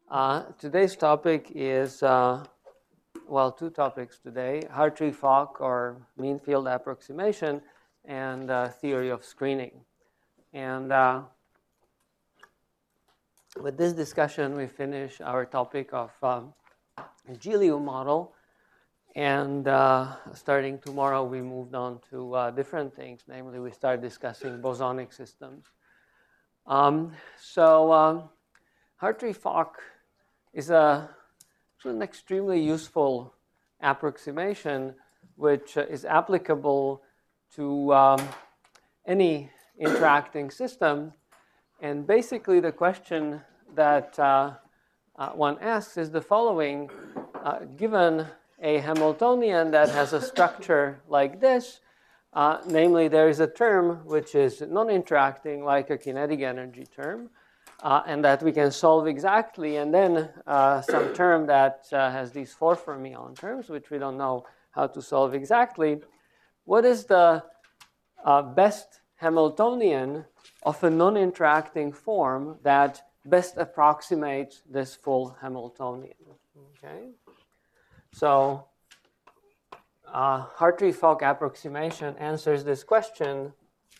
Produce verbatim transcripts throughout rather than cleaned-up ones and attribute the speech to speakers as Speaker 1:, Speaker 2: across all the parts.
Speaker 1: Uh, today's topic is, uh, well, two topics today, Hartree-Fock or mean field approximation and uh, theory of screening. And uh, with this discussion, we finish our topic of um, G-L I U model. And uh, starting tomorrow, we moved on to uh, different things. Namely, we start discussing bosonic systems. Um, so um, Hartree-Fock is a, an extremely useful approximation which uh, is applicable to um, any interacting system. And basically, the question that uh, uh, one asks is the following. Uh, given a Hamiltonian that has a structure like this, uh, namely there is a term which is non-interacting like a kinetic energy term, uh, and that we can solve exactly, and then uh, some term that uh, has these four fermion terms, which we don't know how to solve exactly. What is the uh, best Hamiltonian of a non-interacting form that best approximates this full Hamiltonian? Okay. So uh, Hartree-Fock approximation answers this question.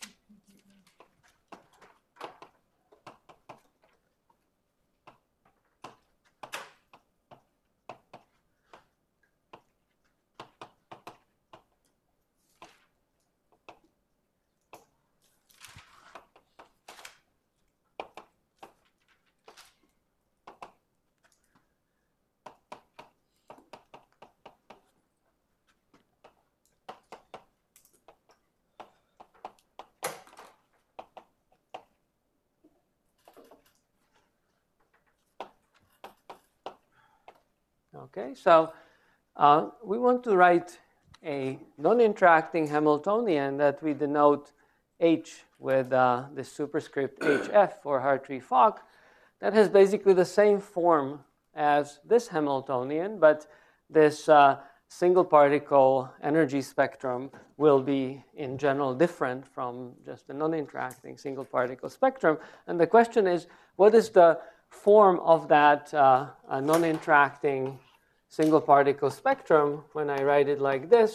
Speaker 1: Okay, so uh, we want to write a non-interacting Hamiltonian that we denote H with uh, the superscript H F for Hartree-Fock that has basically the same form as this Hamiltonian, but this uh, single particle energy spectrum will be in general different from just a non-interacting single particle spectrum. And the question is, what is the form of that uh, non-interacting single particle spectrum when I write it like this?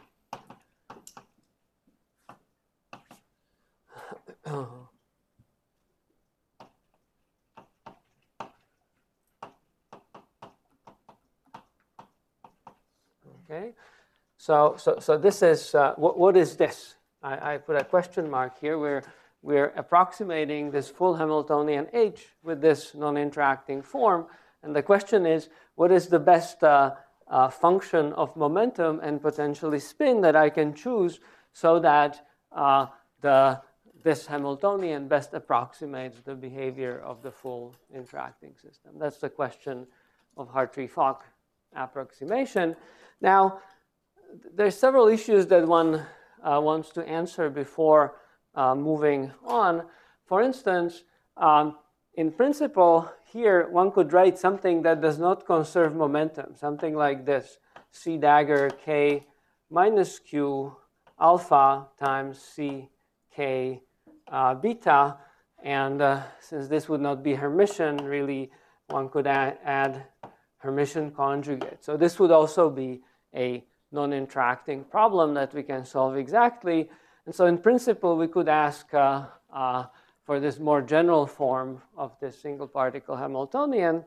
Speaker 1: Okay, so so so this is uh, what what is this? I, I put a question mark here. We're we're approximating this full Hamiltonian H with this non-interacting form, and the question is, what is the best uh, uh, function of momentum and potentially spin that I can choose so that uh, the this Hamiltonian best approximates the behavior of the full interacting system? That's the question of Hartree-Fock approximation. Now, there's several issues that one uh, wants to answer before uh, moving on. For instance, um, in principle, here one could write something that does not conserve momentum, something like this: C dagger K minus Q alpha times C K uh, beta. And uh, since this would not be Hermitian, really, one could add, add Hermitian conjugate. So this would also be a non-interacting problem that we can solve exactly. And so in principle, we could ask uh, uh, for this more general form of this single particle Hamiltonian.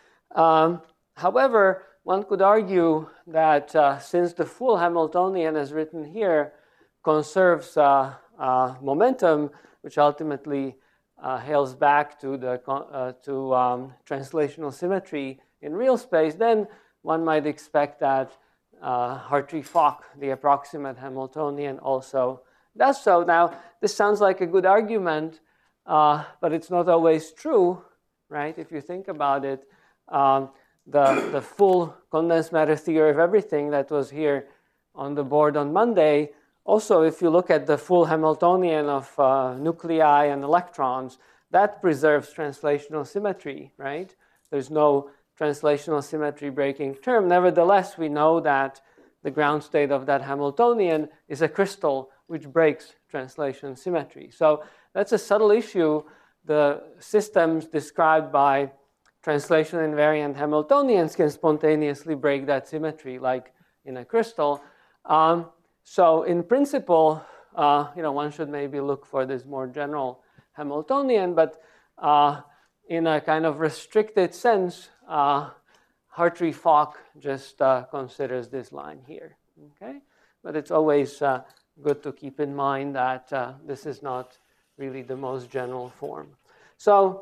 Speaker 1: Um, however, one could argue that uh, since the full Hamiltonian as written here conserves uh, uh, momentum, which ultimately uh, hails back to the uh, to um, translational symmetry in real space, then one might expect that uh, Hartree-Fock, the approximate Hamiltonian, also does so. Now, this sounds like a good argument, uh, but it's not always true, right? If you think about it, um, the, the full condensed matter theory of everything that was here on the board on Monday, also, if you look at the full Hamiltonian of uh, nuclei and electrons, that preserves translational symmetry, right? There's no translational symmetry breaking term. Nevertheless, we know that the ground state of that Hamiltonian is a crystal which breaks translation symmetry. So that's a subtle issue. The systems described by translation invariant Hamiltonians can spontaneously break that symmetry, like in a crystal. Um, so in principle, uh, you know, one should maybe look for this more general Hamiltonian, but uh, in a kind of restricted sense, uh, Hartree-Fock just uh, considers this line here. Okay, but it's always uh, good to keep in mind that uh, this is not really the most general form. So,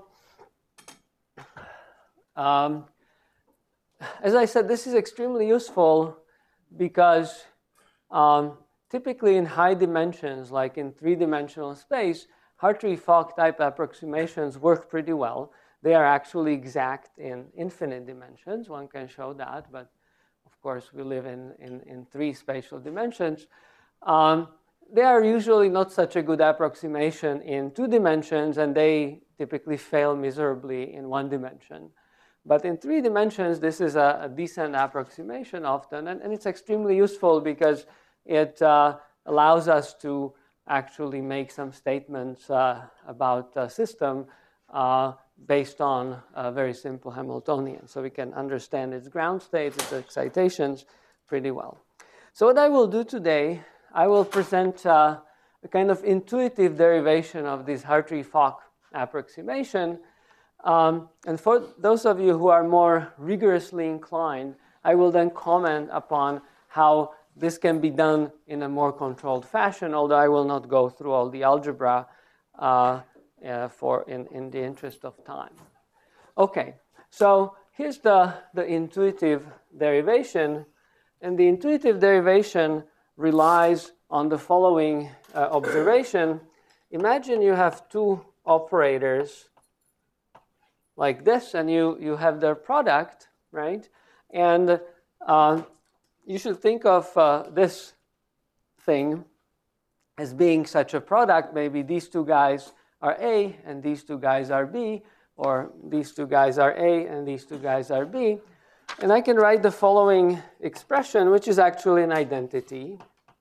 Speaker 1: um, as I said, this is extremely useful because um, typically in high dimensions, like in three-dimensional space, Hartree-Fock type approximations work pretty well. They are actually exact in infinite dimensions. One can show that, but of course we live in, in, in three spatial dimensions. Um, they are usually not such a good approximation in two dimensions, and they typically fail miserably in one dimension. But in three dimensions, this is a, a decent approximation often, and, and it's extremely useful because it uh, allows us to actually make some statements uh, about a system uh, based on a very simple Hamiltonian. So we can understand its ground states, its excitations pretty well. So what I will do today, I will present uh, a kind of intuitive derivation of this Hartree-Fock approximation. Um, and for those of you who are more rigorously inclined, I will then comment upon how this can be done in a more controlled fashion, although I will not go through all the algebra uh, uh, for in, in the interest of time. Okay, so here's the, the intuitive derivation. And the intuitive derivation relies on the following uh, observation. Imagine you have two operators like this, and you, you have their product, right? And uh, you should think of uh, this thing as being such a product. Maybe these two guys are A, and these two guys are B, or these two guys are A, and these two guys are B. And I can write the following expression, which is actually an identity.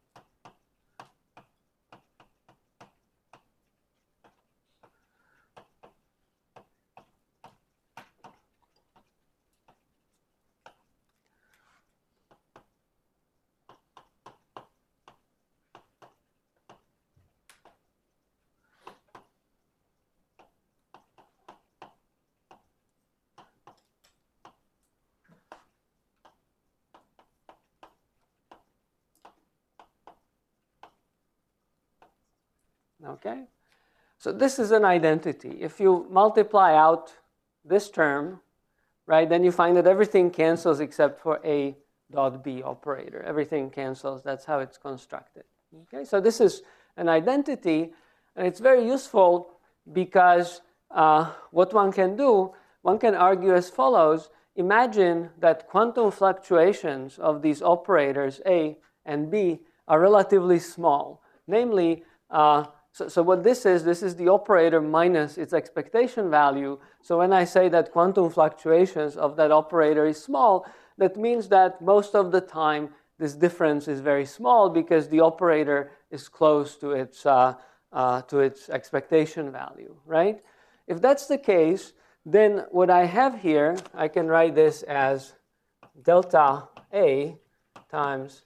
Speaker 1: Okay, so this is an identity. If you multiply out this term, right, then you find that everything cancels except for A dot B operator. Everything cancels. That's how it's constructed. Okay, so this is an identity, and it's very useful because uh, what one can do, one can argue as follows. Imagine that quantum fluctuations of these operators A and B are relatively small. Namely, uh, So, so what this is, this is the operator minus its expectation value. So when I say that quantum fluctuations of that operator is small, that means that most of the time this difference is very small because the operator is close to its, uh, uh, to its expectation value, right? If that's the case, then what I have here, I can write this as delta A times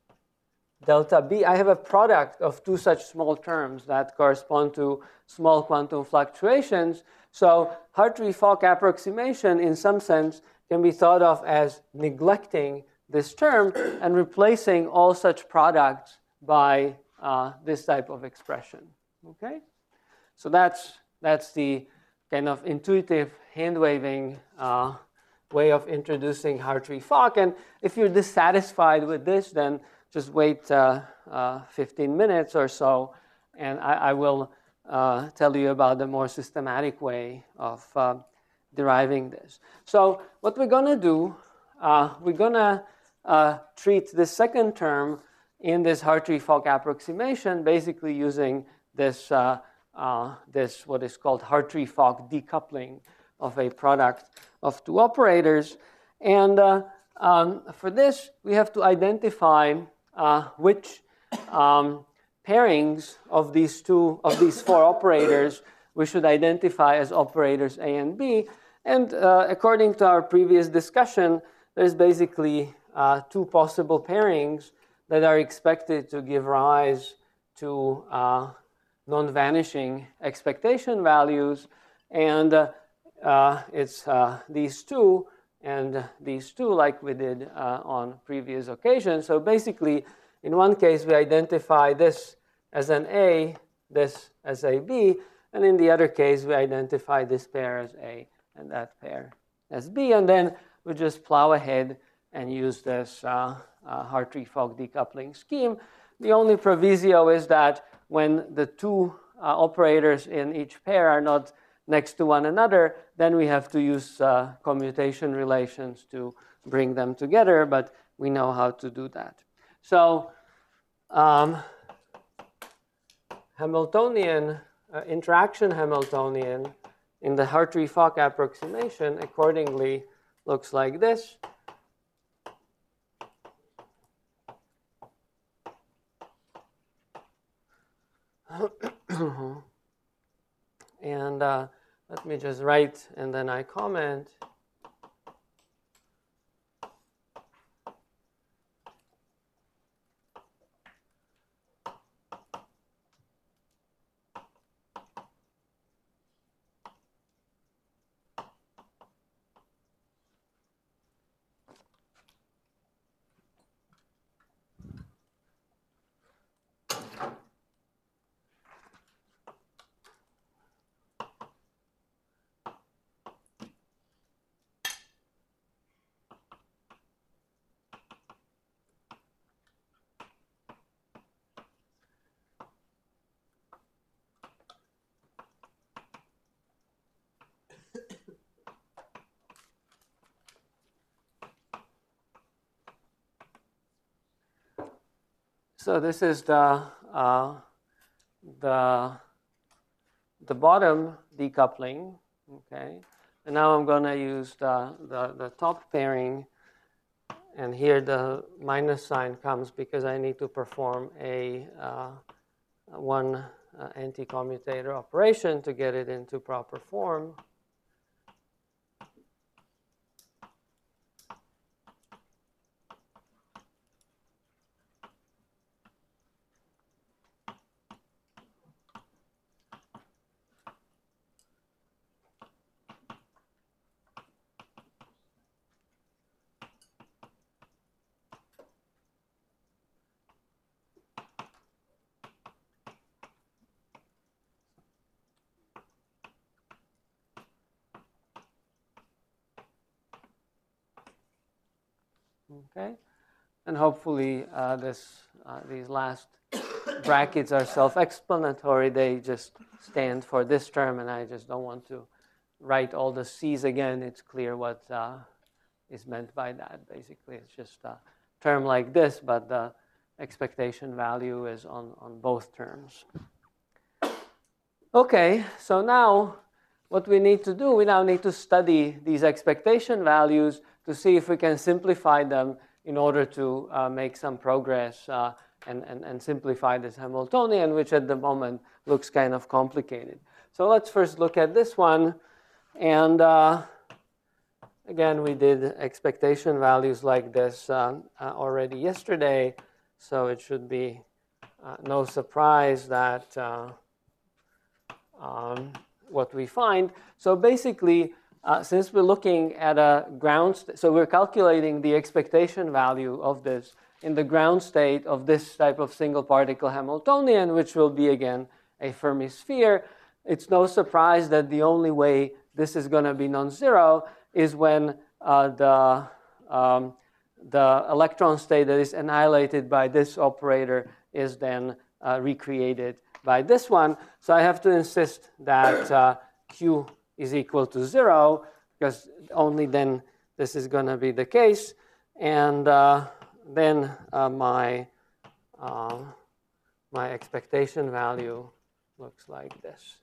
Speaker 1: delta B. I have a product of two such small terms that correspond to small quantum fluctuations. So Hartree-Fock approximation, in some sense, can be thought of as neglecting this term and replacing all such products by uh, this type of expression. Okay? So that's, that's the kind of intuitive hand-waving uh, way of introducing Hartree-Fock. And if you're dissatisfied with this, then just wait uh, uh, fifteen minutes or so, and I, I will uh, tell you about the more systematic way of uh, deriving this. So what we're going to do, uh, we're going to uh, treat the second term in this Hartree-Fock approximation, basically using this, uh, uh, this what is called Hartree-Fock decoupling of a product of two operators. And uh, um, for this, we have to identify Uh, which um, pairings of these two, of these four operators we should identify as operators A and B. And uh, according to our previous discussion, there's basically uh, two possible pairings that are expected to give rise to uh, non-vanishing expectation values. And uh, uh, it's uh, these two and these two, like we did uh, on previous occasions. So basically, in one case, we identify this as an A, this as a B, and in the other case, we identify this pair as A and that pair as B, and then we just plow ahead and use this uh, uh, Hartree-Fock decoupling scheme. The only proviso is that when the two uh, operators in each pair are not next to one another, then we have to use uh, commutation relations to bring them together, but we know how to do that. So um, Hamiltonian, uh, interaction Hamiltonian in the Hartree-Fock approximation accordingly looks like this. And uh, let me just write and then I comment. So this is the uh, the the bottom decoupling, okay. And now I'm going to use the, the the top pairing, and here the minus sign comes because I need to perform a uh, one uh, anti-commutator operation to get it into proper form. Okay, and hopefully uh, this uh, these last brackets are self-explanatory. They just stand for this term, and I just don't want to write all the C's again. It's clear what uh, is meant by that. Basically, it's just a term like this, but the expectation value is on, on both terms. Okay, so now what we need to do, we now need to study these expectation values to see if we can simplify them in order to uh, make some progress uh, and, and, and simplify this Hamiltonian, which at the moment looks kind of complicated. So let's first look at this one. And uh, again, we did expectation values like this uh, uh, already yesterday. So it should be uh, no surprise that uh, um, what we find. So basically, uh, since we're looking at a ground, st- so we're calculating the expectation value of this in the ground state of this type of single particle Hamiltonian, which will be again a Fermi sphere. It's no surprise that the only way this is going to be non-zero is when uh, the um, the electron state that is annihilated by this operator is then uh, recreated by this one. So I have to insist that uh, Q is equal to zero, because only then this is going to be the case. And uh, then uh, my, uh, my expectation value looks like this.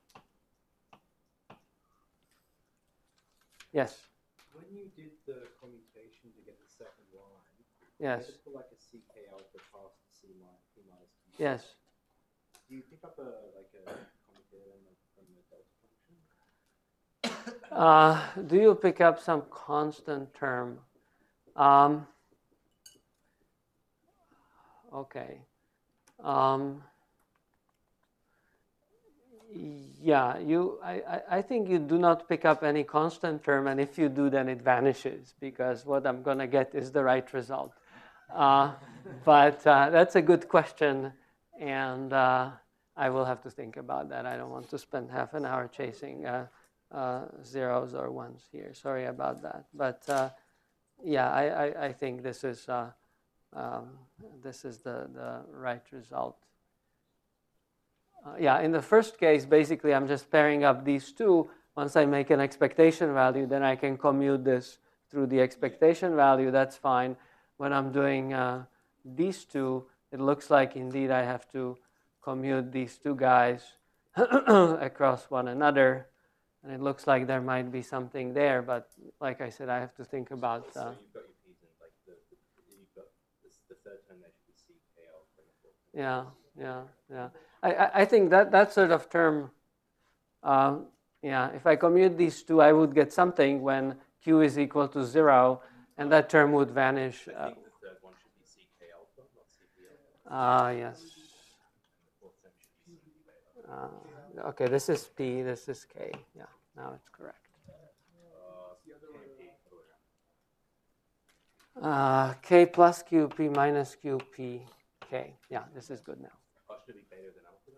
Speaker 1: Yes?
Speaker 2: When you did the commutation to get the second line,
Speaker 1: yes.
Speaker 2: you had to put like a C K alpha past the C minus, P minus Q.
Speaker 1: Yes.
Speaker 2: Do you pick up a like a commutator from the delta function?
Speaker 1: Uh, do you pick up some constant term? Um, okay. Um, yeah, you. I, I, I think you do not pick up any constant term, and if you do, then it vanishes, because what I'm going to get is the right result. Uh, but uh, that's a good question, and uh, I will have to think about that. I don't want to spend half an hour chasing uh, uh, zeros or ones here. Sorry about that. But uh, yeah, I, I, I think this is uh, um, this is the, the right result. Uh, yeah, in the first case, basically, I'm just pairing up these two. Once I make an expectation value, then I can commute this through the expectation value. That's fine. When I'm doing uh, these two, it looks like indeed I have to commute these two guys across one another. And it looks like there might be something there, but like I said, I have to think about. Uh,
Speaker 2: so you've got your p's in, like the, the you've got this, the third term there should be C K L.
Speaker 1: Yeah, yeah, yeah. I, I think that that sort of term, uh, yeah, if I commute these two, I would get something when Q is equal to zero, and that term would vanish.
Speaker 2: I think the third one should be C K alpha, not C P alpha.
Speaker 1: Ah, uh, yes.
Speaker 2: And the fourth term should be C beta.
Speaker 1: Uh, okay, this is P, this is K. Yeah, now it's correct. Uh, K plus Q, P minus Q, P, K. Yeah, this is good now.
Speaker 2: Oh, should it be beta than alpha?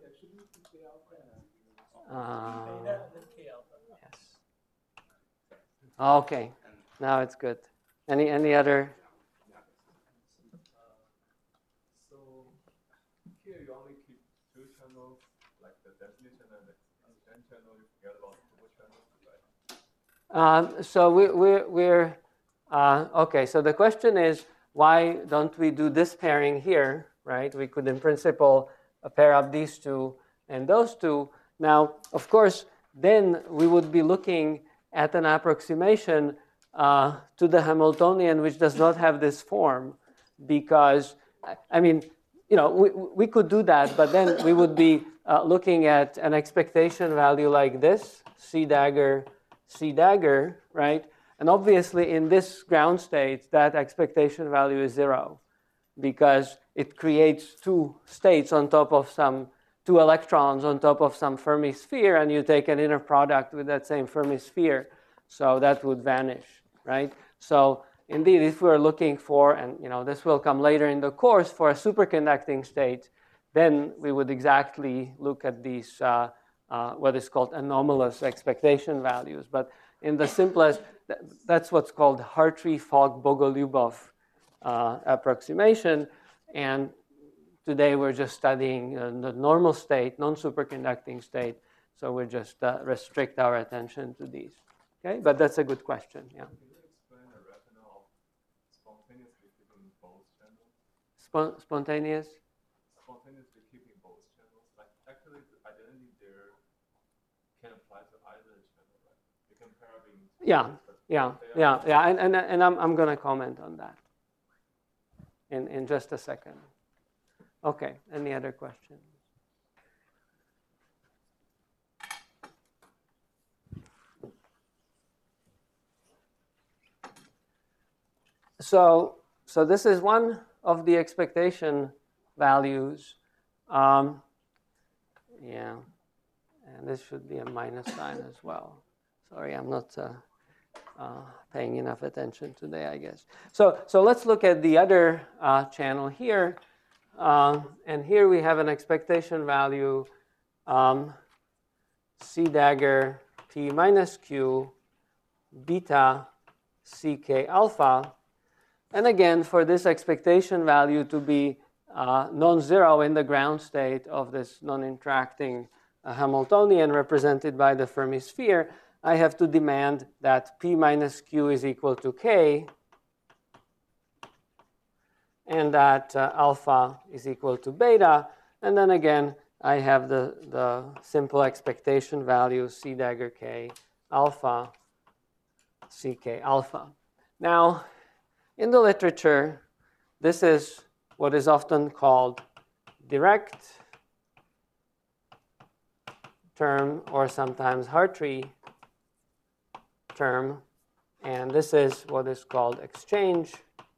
Speaker 1: Uh, yes. Okay, now it's good. Any any other?
Speaker 3: So here you only keep two channels, like the density channel and the N channel. You forget about the turbo channel, right?
Speaker 1: Um, so we, we're we're uh, okay. So the question is, why don't we do this pairing here? Right? We could, in principle, uh, pair up these two and those two. Now, of course, then we would be looking at an approximation uh, to the Hamiltonian which does not have this form, because, I mean, you know, we, we could do that, but then we would be uh, looking at an expectation value like this, C dagger, C dagger, right? And obviously in this ground state, that expectation value is zero, because it creates two states on top of some two electrons on top of some Fermi sphere, and you take an inner product with that same Fermi sphere, so that would vanish, right? So indeed, if we're looking for, and you know, this will come later in the course, for a superconducting state, then we would exactly look at these uh, uh, what is called anomalous expectation values. But in the simplest, that's what's called Hartree-Fock-Bogoliubov uh, approximation, and today we're just studying uh, the normal state, non-superconducting state, so we just uh, restrict our attention to these. Okay, but that's a good question. Yeah.
Speaker 3: Can you explain the rationale of spontaneously keeping both channels?
Speaker 1: Spon spontaneous.
Speaker 3: Spontaneously keeping both channels, like actually the identity there can apply to either channel, right? You can pair up in.
Speaker 1: Yeah, yeah, yeah, yeah, and and and I'm I'm going to comment on that in in just a second. Okay, any other questions? So, so this is one of the expectation values. Um, yeah, and this should be a minus sign as well. Sorry, I'm not uh, uh, paying enough attention today, I guess. So, so let's look at the other uh, channel here. Uh, and here we have an expectation value, um, C dagger P minus Q, beta C K alpha. And again, for this expectation value to be uh, non-zero in the ground state of this non-interacting uh, Hamiltonian represented by the Fermi sphere, I have to demand that P minus Q is equal to K, and that uh, alpha is equal to beta. And then again, I have the, the simple expectation value C dagger K alpha C K alpha. Now, in the literature, this is what is often called direct term, or sometimes Hartree term, and this is what is called exchange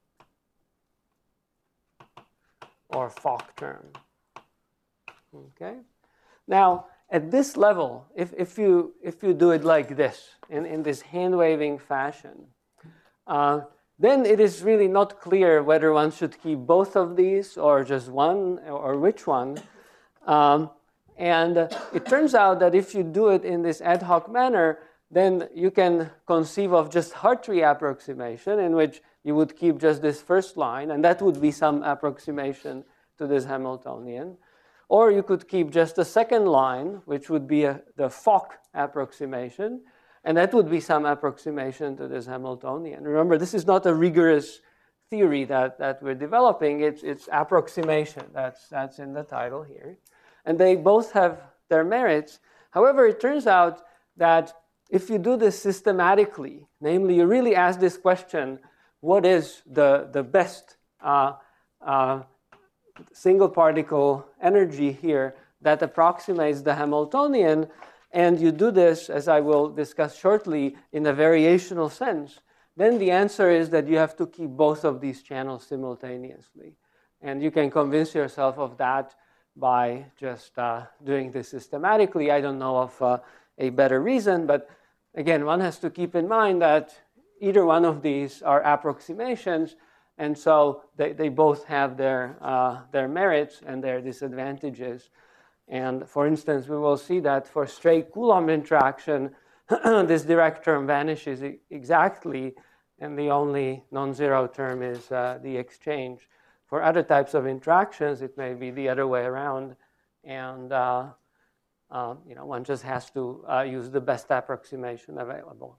Speaker 1: or Fock term. Okay? Now, at this level, if, if, you, if you do it like this, in, in this hand-waving fashion, uh, then it is really not clear whether one should keep both of these or just one or which one. Um, and uh, it turns out that if you do it in this ad hoc manner, then you can conceive of just Hartree approximation in which you would keep just this first line, and that would be some approximation to this Hamiltonian. Or you could keep just the second line, which would be a, the Fock approximation, and that would be some approximation to this Hamiltonian. Remember, this is not a rigorous theory that, that we're developing. It's, it's approximation. That's, that's in the title here. And they both have their merits. However, it turns out that if you do this systematically, namely you really ask this question, what is the, the best uh, uh, single particle energy here that approximates the Hamiltonian, and you do this, as I will discuss shortly, in a variational sense, then the answer is that you have to keep both of these channels simultaneously. And you can convince yourself of that by just uh, doing this systematically. I don't know of uh, a better reason, but again, one has to keep in mind that either one of these are approximations, and so they, they both have their, uh, their merits and their disadvantages. And for instance, we will see that for straight Coulomb interaction, this direct term vanishes exactly, and the only non-zero term is uh, the exchange. For other types of interactions, it may be the other way around, and uh, uh, you know, one just has to uh, use the best approximation available.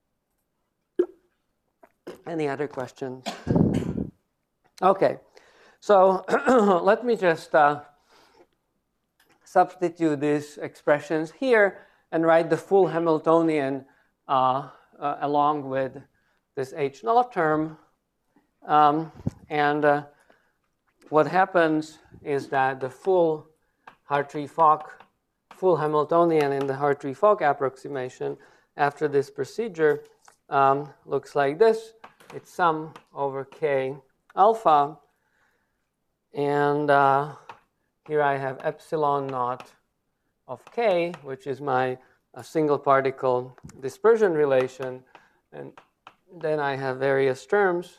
Speaker 1: Any other questions? Okay, so let me just uh, substitute these expressions here and write the full Hamiltonian uh, uh, along with this H naught term. Um, and uh, what happens is that the full Hartree-Fock, full Hamiltonian in the Hartree-Fock approximation after this procedure um, looks like this. It's sum over K alpha, and uh, here I have epsilon naught of K, which is my uh, single particle dispersion relation, and then I have various terms.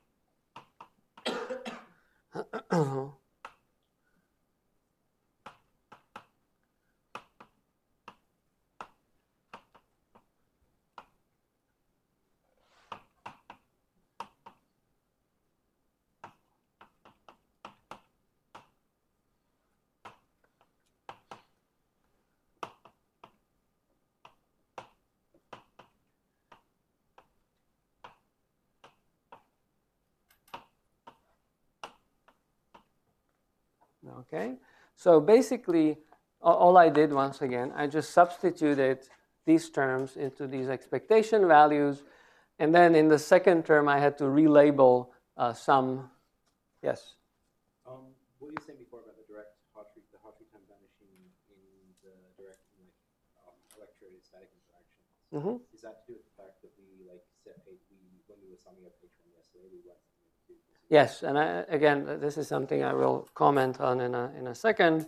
Speaker 1: Okay, so basically, all I did once again, I just substituted these terms into these expectation values, and then in the second term, I had to relabel uh, some. Yes.
Speaker 2: Um, what you were saying before about the direct Hartree, the Hartree time vanishing in the direct like um, electrostatic interactions,
Speaker 1: Mm-hmm.
Speaker 2: is that to do with the fact that we like set a, we when we were summing up H one yesterday, we went into
Speaker 1: Yes, and I, again, this is something I will comment on in a, in a second.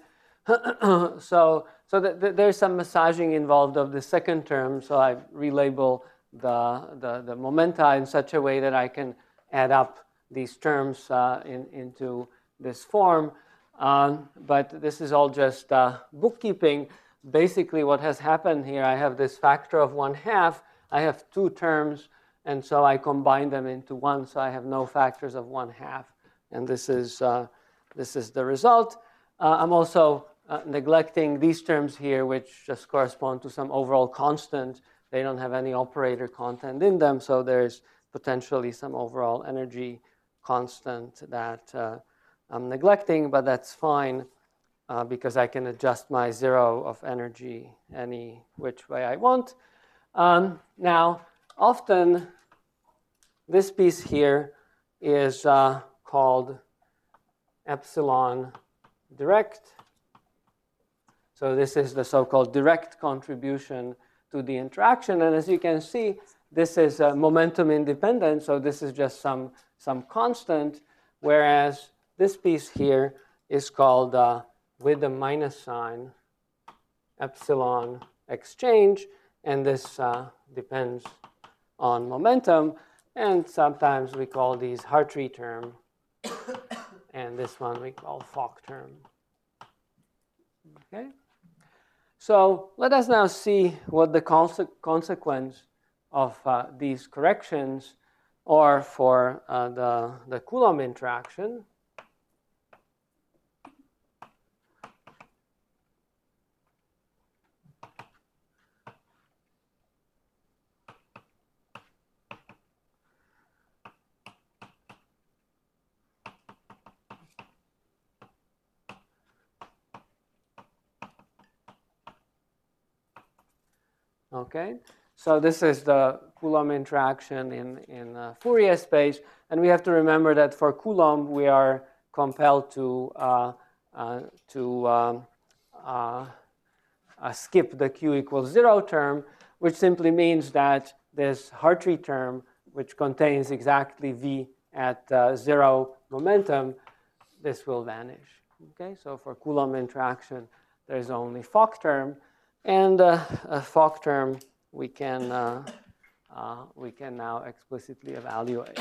Speaker 1: so so the, the, there's some massaging involved of the second term, so I relabel the, the, the momenta in such a way that I can add up these terms uh, in, into this form. Um, but this is all just uh, bookkeeping. Basically, what has happened here, I have this factor of one half. I have two terms, and so I combine them into one, so I have no factors of one half. And this is, uh, this is the result. Uh, I'm also uh, neglecting these terms here, which just correspond to some overall constant. They don't have any operator content in them, so there's potentially some overall energy constant that uh, I'm neglecting, but that's fine uh, because I can adjust my zero of energy any which way I want. Um, now, often, this piece here is uh, called epsilon direct. So this is the so-called direct contribution to the interaction. And as you can see, this is uh, momentum independent, so this is just some, some constant, whereas this piece here is called uh, with a minus sign epsilon exchange, and this uh, depends on momentum, and sometimes we call these Hartree term, and this one we call Fock term. Okay? So let us now see what the conse consequence of uh, these corrections are for uh, the, the Coulomb interaction. Okay, so this is the Coulomb interaction in, in uh, Fourier space. And we have to remember that for Coulomb, we are compelled to, uh, uh, to um, uh, uh, skip the Q equals zero term, which simply means that this Hartree term, which contains exactly V at uh, zero momentum, this will vanish. Okay, so for Coulomb interaction, there's only Fock term. And uh, a Fock term we can, uh, uh, we can now explicitly evaluate.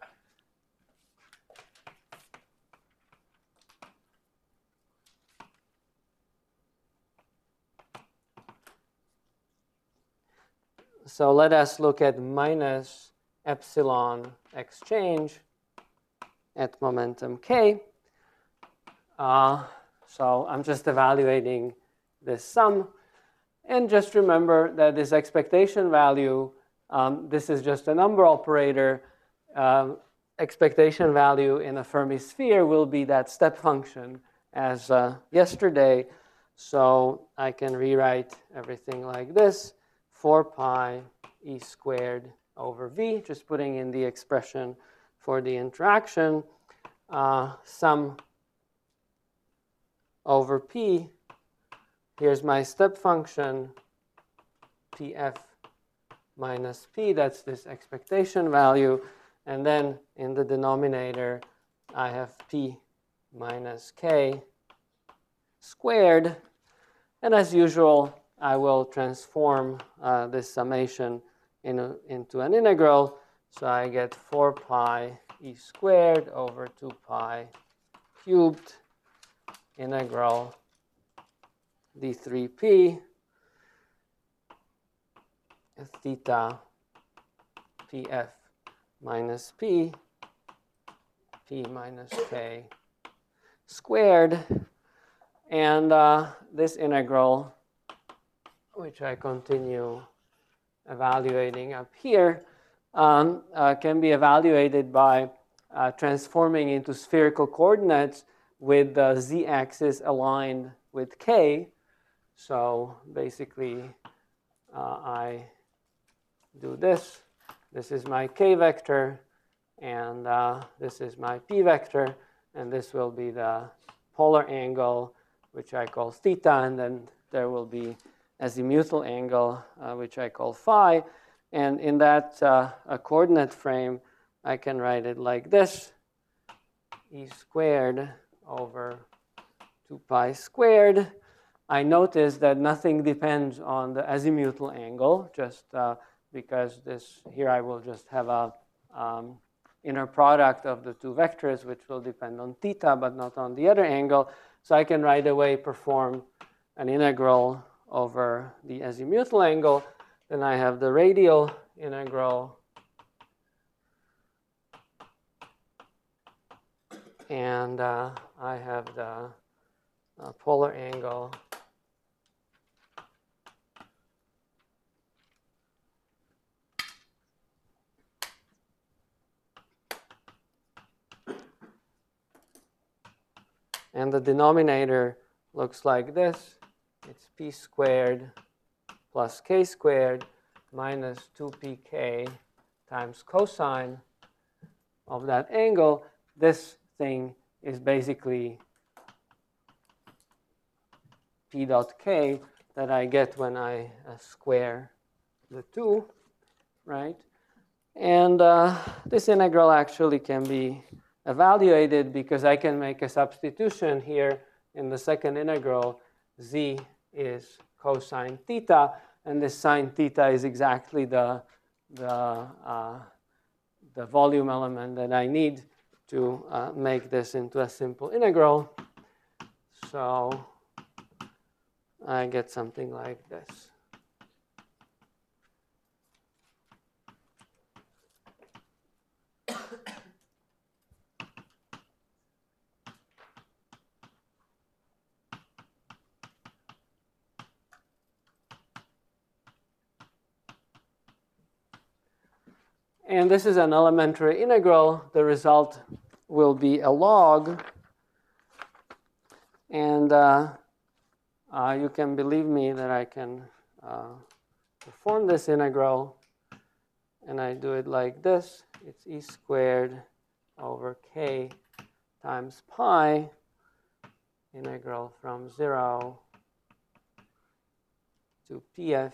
Speaker 1: So let us look at minus epsilon exchange at momentum k. Uh, so I'm just evaluating this sum. And just remember that this expectation value, um, this is just a number operator. Uh, expectation value in a Fermi sphere will be that step function as uh, yesterday. So I can rewrite everything like this, four pi e squared over v, just putting in the expression for the interaction, uh, sum over p. Here's my step function, pf minus p, that's this expectation value. And then in the denominator, I have p minus k squared. And as usual, I will transform uh, this summation in a, into an integral. So I get four pi e squared over two pi cubed integral d three p theta pf minus p, p minus k squared. And uh, this integral, which I continue evaluating up here, um, uh, can be evaluated by uh, transforming into spherical coordinates with the z-axis aligned with k. So basically, uh, I do this. This is my k vector, and uh, this is my p vector, and this will be the polar angle, which I call theta, and then there will be azimuthal angle, uh, which I call phi. And in that uh, a coordinate frame, I can write it like this, e squared over two pi squared. I notice that nothing depends on the azimuthal angle, just uh, because this here I will just have a um, inner product of the two vectors, which will depend on theta, but not on the other angle. So I can right away perform an integral over the azimuthal angle. Then I have the radial integral. And uh, I have the uh, polar angle. And the denominator looks like this. It's p squared plus k squared minus two p k times cosine of that angle. This thing is basically p dot k that I get when I uh, square the two. right? And uh, this integral actually can be evaluated because I can make a substitution here in the second integral. Z is cosine theta, and this sine theta is exactly the, the, uh, the volume element that I need to uh, make this into a simple integral. So I get something like this. And this is an elementary integral. The result will be a log. And uh, uh, you can believe me that I can uh, perform this integral. And I do it like this. It's e squared over k times pi, integral from zero to pf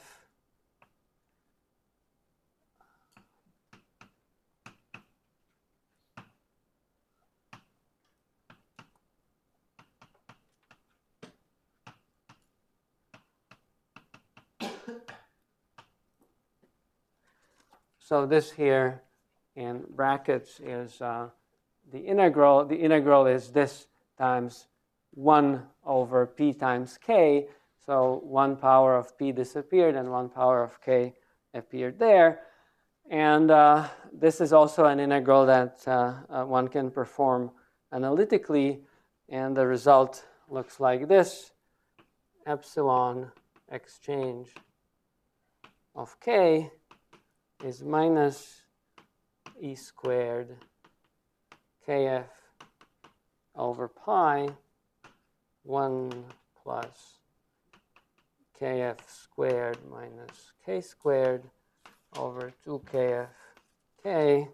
Speaker 1: So this here in brackets is uh, the integral. The integral is this times one over p times k. So one power of p disappeared and one power of k appeared there. And uh, this is also an integral that uh, uh, one can perform analytically. And the result looks like this. Epsilon exchange of k is minus e squared kf over pi, one plus kf squared minus k squared over two kf k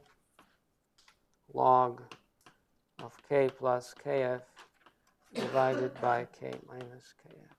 Speaker 1: log of k plus kf divided by k minus kf.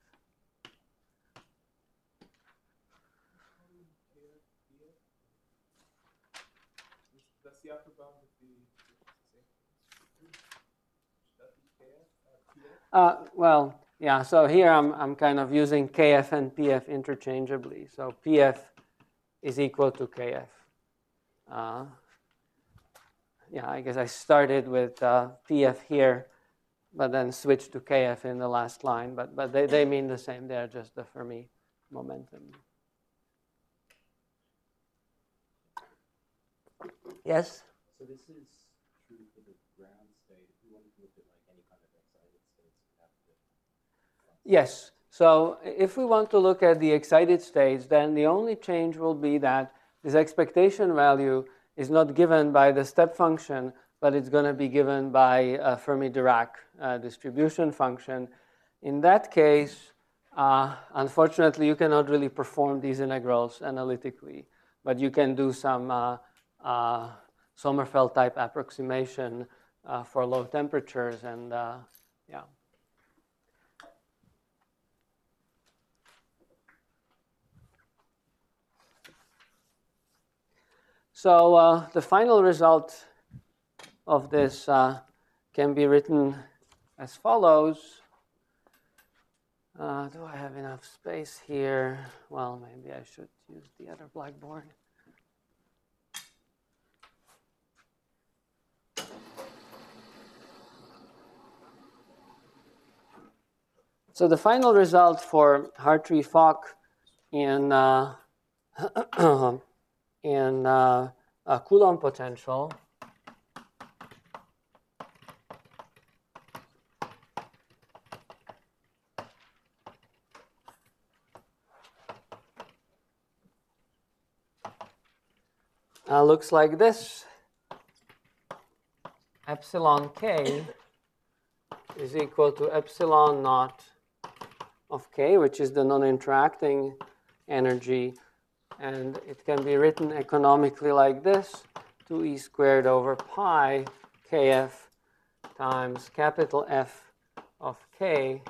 Speaker 3: That's the upper bound of the same. Should that be K F? Uh, P F?
Speaker 1: Uh, well, yeah, so here I'm, I'm kind of using kf and pf interchangeably. So pf is equal to kf. Uh, yeah, I guess I started with uh, pf here, but then switched to kf in the last line. But, but they, they mean the same. They're just the Fermi momentum. Yes?
Speaker 2: So this is true for the ground state. If we wanted to look at like any kind of excited states, we have to.
Speaker 1: Yes. So if we want to look at the excited states, then the only change will be that this expectation value is not given by the step function, but it's going to be given by a Fermi-Dirac uh, distribution function. In that case, uh, unfortunately, you cannot really perform these integrals analytically, but you can do some uh, uh, Sommerfeld type approximation uh, for low temperatures, and uh, yeah. So uh, the final result of this uh, can be written as follows. Uh, do I have enough space here? Well, maybe I should use the other blackboard. So the final result for Hartree-Fock in uh, in uh, a Coulomb potential uh, looks like this. Epsilon k is equal to epsilon naught of k, which is the non-interacting energy. And it can be written economically like this, two e squared over pi kf times capital F of k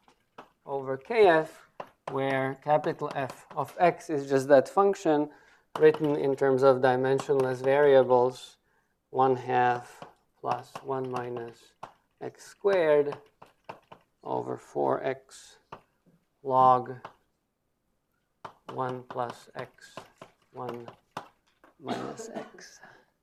Speaker 1: over kf, where capital F of x is just that function, written in terms of dimensionless variables, one half plus one minus x squared over four x log one plus x, one minus x.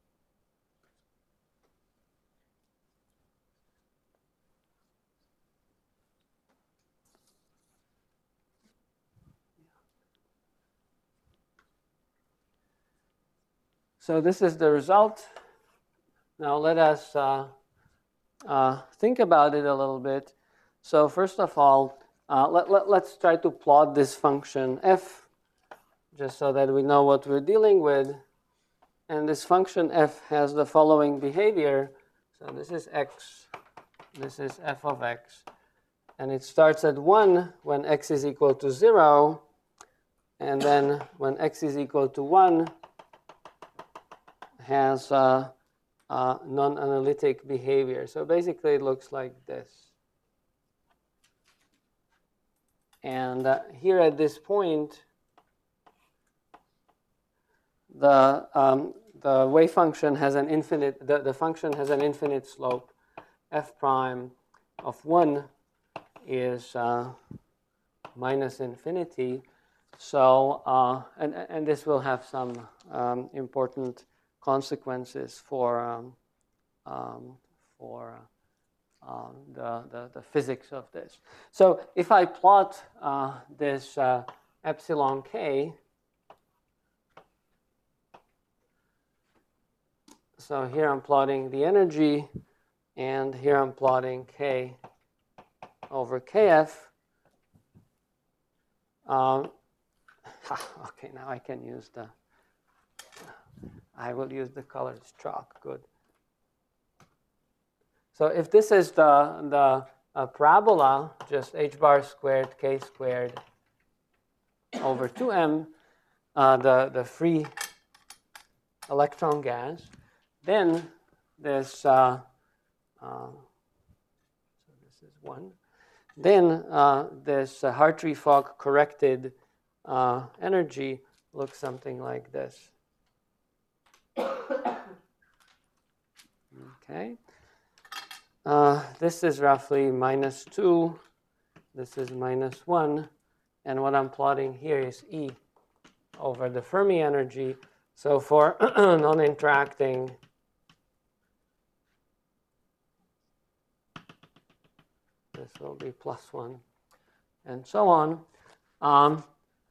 Speaker 1: So this is the result. Now let us uh, uh, think about it a little bit. So first of all, uh, let, let, let's try to plot this function f, just so that we know what we're dealing with. And this function f has the following behavior. So this is x, this is f of x. And it starts at one when x is equal to zero. And then when x is equal to one, has uh, uh, non-analytic behavior. So basically it looks like this. And uh, here at this point, the, um, the wave function has an infinite, the, the function has an infinite slope. F prime of one is uh, minus infinity. So, uh, and, and this will have some um, important consequences for um, um, for uh, um, the, the the physics of this. So if I plot uh, this uh, epsilon k, so here I'm plotting the energy, and here I'm plotting k over kf. Um, okay, now I can use the. I will use the colored chalk. Good. So if this is the, the uh, parabola, just h bar squared k squared over two m, uh, the, the free electron gas, then this, uh, uh, so this is one, then uh, this uh, Hartree-Fock corrected uh, energy looks something like this. Okay. Uh, this is roughly minus two. This is minus one. And what I'm plotting here is E over the Fermi energy. So for non-interacting, this will be plus one, and so on. Um,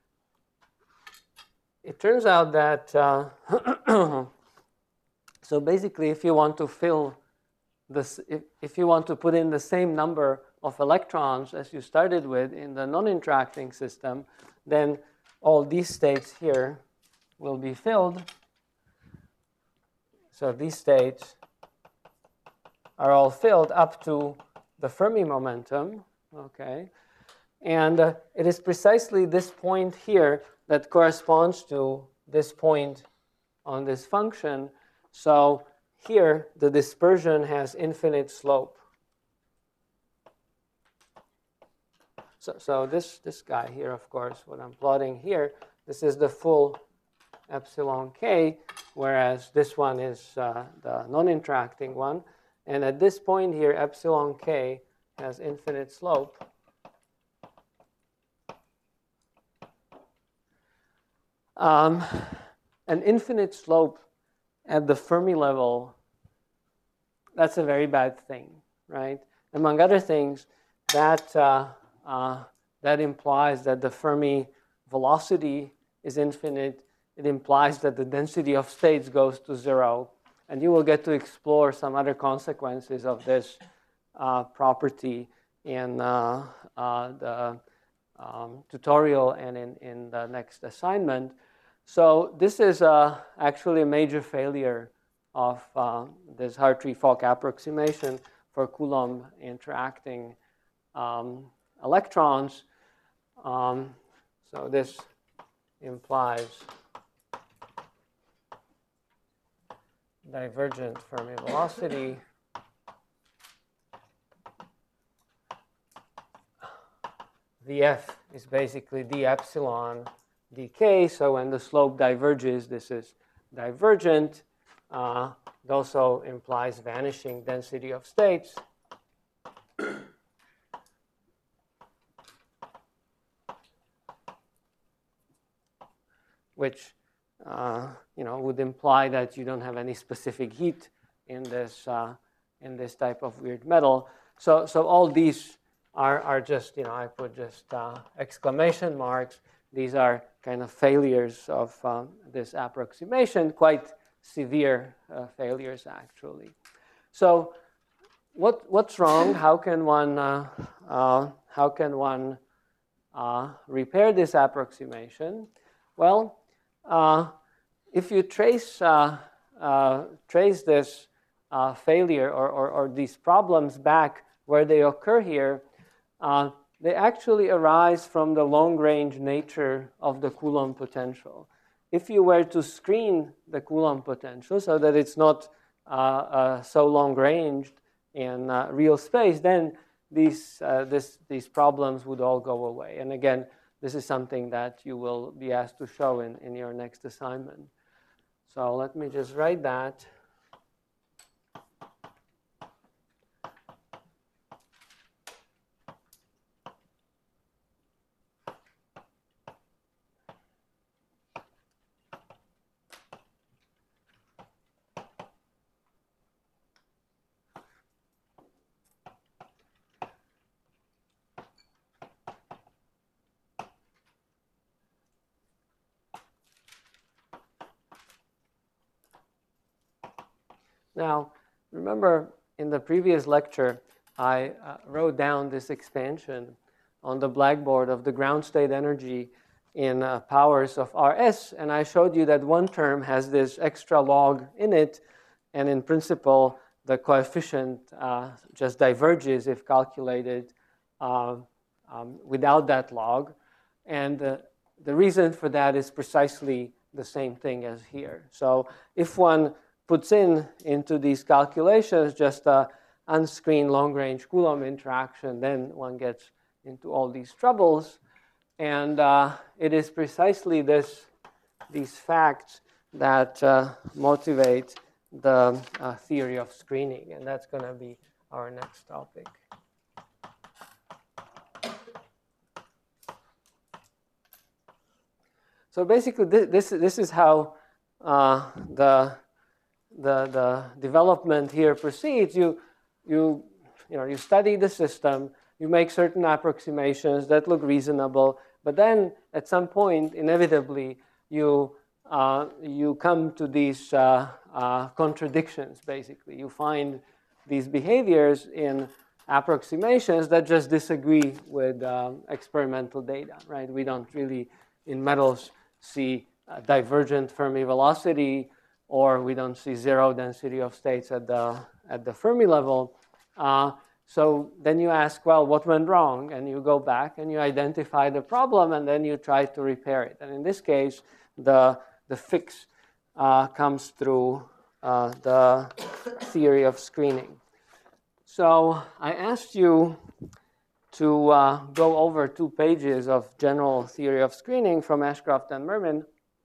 Speaker 1: it turns out that, uh, so basically if you want to fill this, if, if you want to put in the same number of electrons as you started with in the non-interacting system, then all these states here will be filled. So these states are all filled up to the Fermi momentum, okay? And uh, it is precisely this point here that corresponds to this point on this function. So here, the dispersion has infinite slope. So, so this, this guy here, of course, what I'm plotting here, this is the full epsilon k, whereas this one is uh, the non-interacting one. And at this point here, epsilon k has infinite slope. Um, an infinite slope at the Fermi level, that's a very bad thing, right? Among other things, that, uh, uh, that implies that the Fermi velocity is infinite. It implies that the density of states goes to zero. And you will get to explore some other consequences of this uh, property in uh, uh, the um, tutorial and in, in the next assignment. So this is uh, actually a major failure of uh, this Hartree-Fock approximation for Coulomb interacting um, electrons. Um, so this implies divergent Fermi velocity V F is basically d epsilon decay. So when the slope diverges, this is divergent. Uh, it also implies vanishing density of states. Which uh, you know, would imply that you don't have any specific heat in this, uh, in this type of weird metal. So, so all these are, are just, you know, I put just uh, exclamation marks. These are kind of failures of um, this approximation, quite severe uh, failures, actually. So what, what's wrong? How can one, uh, uh, how can one uh, repair this approximation? Well, uh, if you trace, uh, uh, trace this uh, failure or, or, or these problems back where they occur here, uh, they actually arise from the long-range nature of the Coulomb potential. If you were to screen the Coulomb potential so that it's not uh, uh, so long-ranged in uh, real space, then these, uh, this, these problems would all go away. And again, this is something that you will be asked to show in, in your next assignment. So let me just write that. Now, remember in the previous lecture, I uh, wrote down this expansion on the blackboard of the ground state energy in uh, powers of R S, and I showed you that one term has this extra log in it, and in principle, the coefficient uh, just diverges if calculated uh, um, without that log. And uh, the reason for that is precisely the same thing as here. So if one puts in into these calculations just a unscreened long-range Coulomb interaction, then one gets into all these troubles. And uh, it is precisely this, these facts that uh, motivate the uh, theory of screening. And that's going to be our next topic. So basically, this, this, this is how uh, the The, the development here proceeds. You, you, you, know, you study the system, you make certain approximations that look reasonable, but then at some point, inevitably, you, uh, you come to these uh, uh, contradictions, basically. You find these behaviors in approximations that just disagree with um, experimental data, right? We don't really, in metals, see uh, divergent Fermi velocity, or we don't see zero density of states at the, at the Fermi level. Uh, so then you ask, well, what went wrong? And you go back and you identify the problem, and then you try to repair it. And in this case, the, the fix uh, comes through uh, the theory of screening. So I asked you to uh, go over two pages of general theory of screening from Ashcroft and Mermin.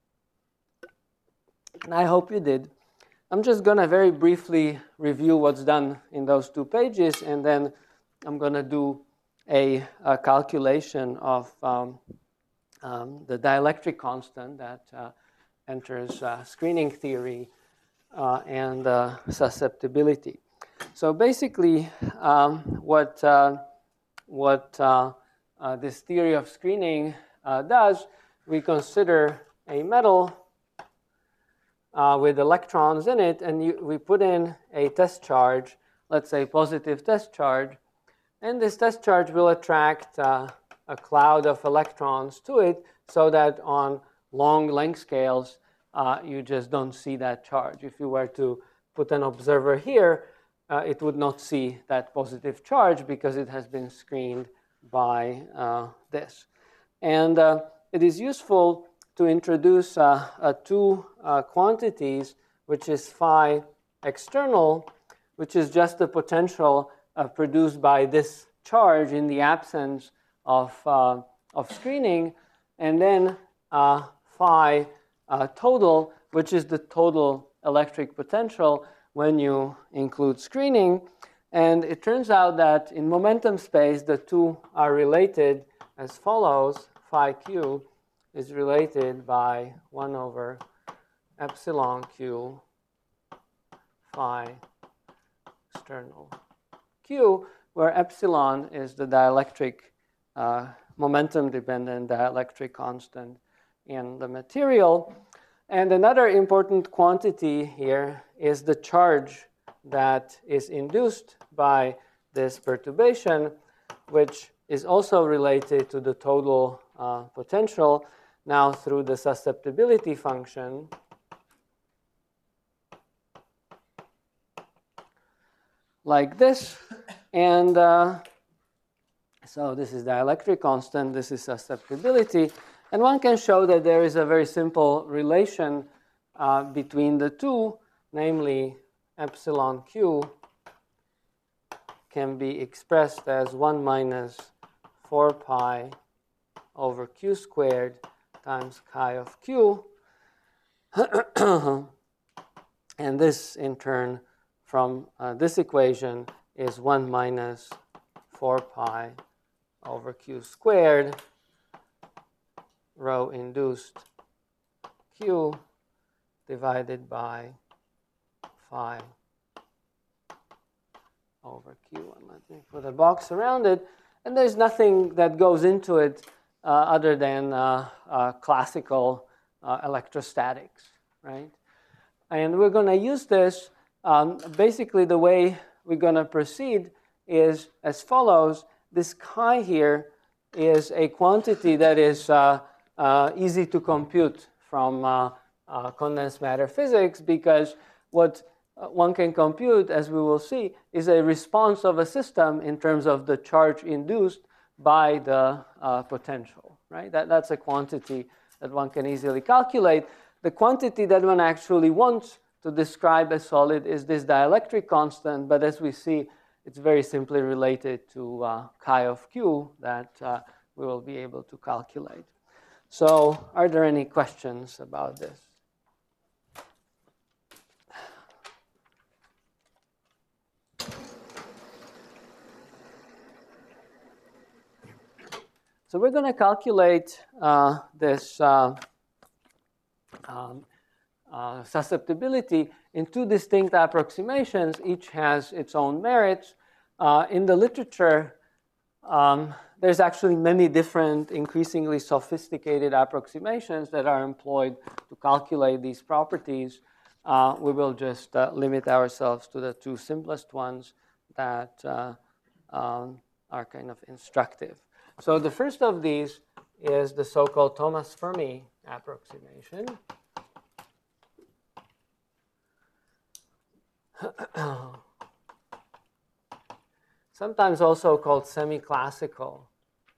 Speaker 1: And I hope you did. I'm just going to very briefly review what's done in those two pages, and then I'm going to do a, a calculation of um, um, the dielectric constant that uh, enters uh, screening theory uh, and uh, susceptibility. So basically, um, what, uh, what uh, uh, this theory of screening uh, does, we consider a metal Uh, with electrons in it, and you, we put in a test charge, let's say positive test charge, and this test charge will attract uh, a cloud of electrons to it so that on long length scales, uh, you just don't see that charge. If you were to put an observer here, uh, it would not see that positive charge because it has been screened by uh, this. And uh, it is useful to introduce uh, uh, two uh, quantities, which is phi external, which is just the potential uh, produced by this charge in the absence of, uh, of screening, and then uh, phi uh, total, which is the total electric potential when you include screening. And it turns out that in momentum space, the two are related as follows. Phi q is related by one over epsilon q phi external q, where epsilon is the dielectric uh, momentum-dependent dielectric constant in the material. And another important quantity here is the charge that is induced by this perturbation, which is also related to the total uh, potential now through the susceptibility function. Like this. And uh, so this is dielectric constant, this is susceptibility. And one can show that there is a very simple relation uh, between the two, namely epsilon q can be expressed as one minus four pi over q squared times chi of q. And this, in turn, from uh, this equation is one minus four pi over q squared rho induced q divided by phi over q. And let me put a box around it. And there's nothing that goes into it uh, other than uh, uh, classical uh, electrostatics, right? And we're going to use this. Um, basically, the way we're going to proceed is as follows. This chi here is a quantity that is uh, uh, easy to compute from uh, uh, condensed matter physics, because what one can compute, as we will see, is a response of a system in terms of the charge induced by the uh, potential, right? That, that's a quantity that one can easily calculate. The quantity that one actually wants to describe a solid is this dielectric constant, but as we see, it's very simply related to uh, chi of q that uh, we will be able to calculate. So are there any questions about this? So we're going to calculate uh, this uh, um, uh, susceptibility in two distinct approximations. Each has its own merits. Uh, in the literature, um, there's actually many different, increasingly sophisticated approximations that are employed to calculate these properties. Uh, we will just uh, limit ourselves to the two simplest ones that uh, um, are kind of instructive. So the first of these is the so-called Thomas Fermi approximation. Sometimes also called semi-classical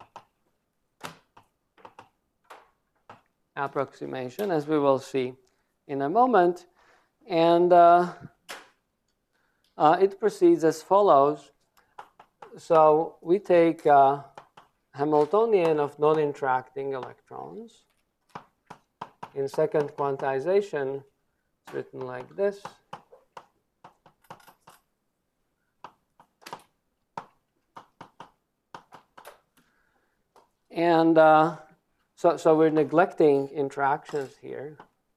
Speaker 1: approximation, as we will see in a moment. And uh, uh, it proceeds as follows. So we take uh, Hamiltonian of non-interacting electrons. In second quantization, it's written like this. And uh, so, so we're neglecting interactions here.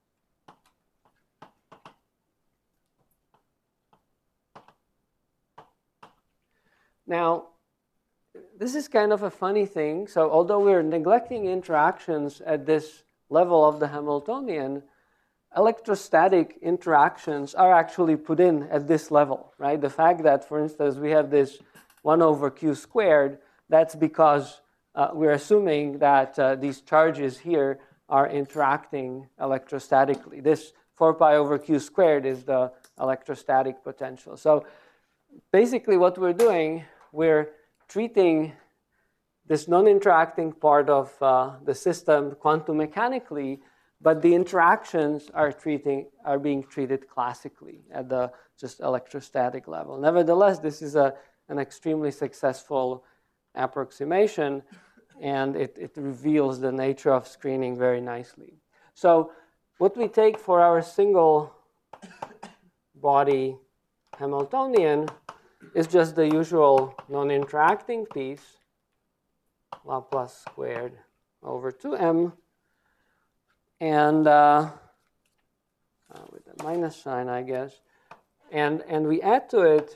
Speaker 1: Now, this is kind of a funny thing. So although we're neglecting interactions at this level of the Hamiltonian, electrostatic interactions are actually put in at this level, right? The fact that, for instance, we have this one over q squared, that's because uh, we're assuming that uh, these charges here are interacting electrostatically. This four pi over q squared is the electrostatic potential. So basically what we're doing, we're treating this non-interacting part of uh, the system quantum mechanically, but the interactions are treating are being treated classically at the just electrostatic level. Nevertheless, this is a, an extremely successful approximation, and it, it reveals the nature of screening very nicely. So what we take for our single body Hamiltonian is just the usual non-interacting piece, Laplace squared over two m, and uh, uh, with a minus sign, I guess, and, and we add to it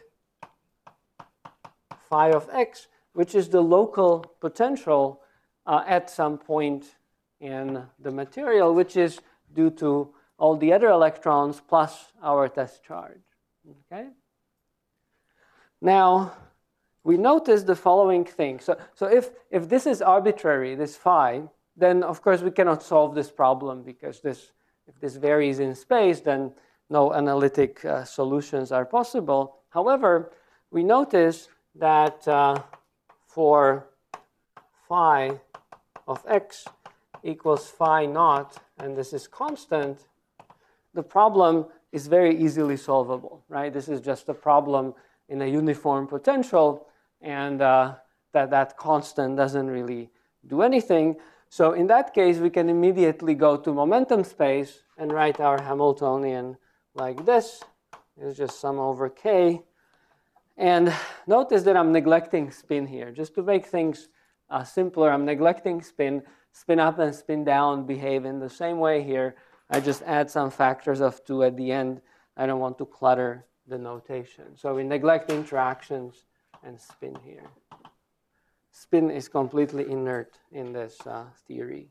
Speaker 1: phi of x, which is the local potential uh, at some point in the material, which is due to all the other electrons plus our test charge. Okay? Now, we notice the following thing. So, so if, if this is arbitrary, this phi, then of course we cannot solve this problem, because this, if this varies in space, then no analytic uh, solutions are possible. However, we notice that uh, for phi of x equals phi naught, and this is constant, the problem is very easily solvable, right? This is just a problem in a uniform potential, and uh, that, that constant doesn't really do anything. So in that case, we can immediately go to momentum space and write our Hamiltonian like this. It's just sum over k. And notice that I'm neglecting spin here. Just to make things uh, simpler, I'm neglecting spin. Spin up and spin down behave in the same way here. I just add some factors of two at the end. I don't want to clutter the notation. So we neglect interactions and spin here. Spin is completely inert in this uh, theory.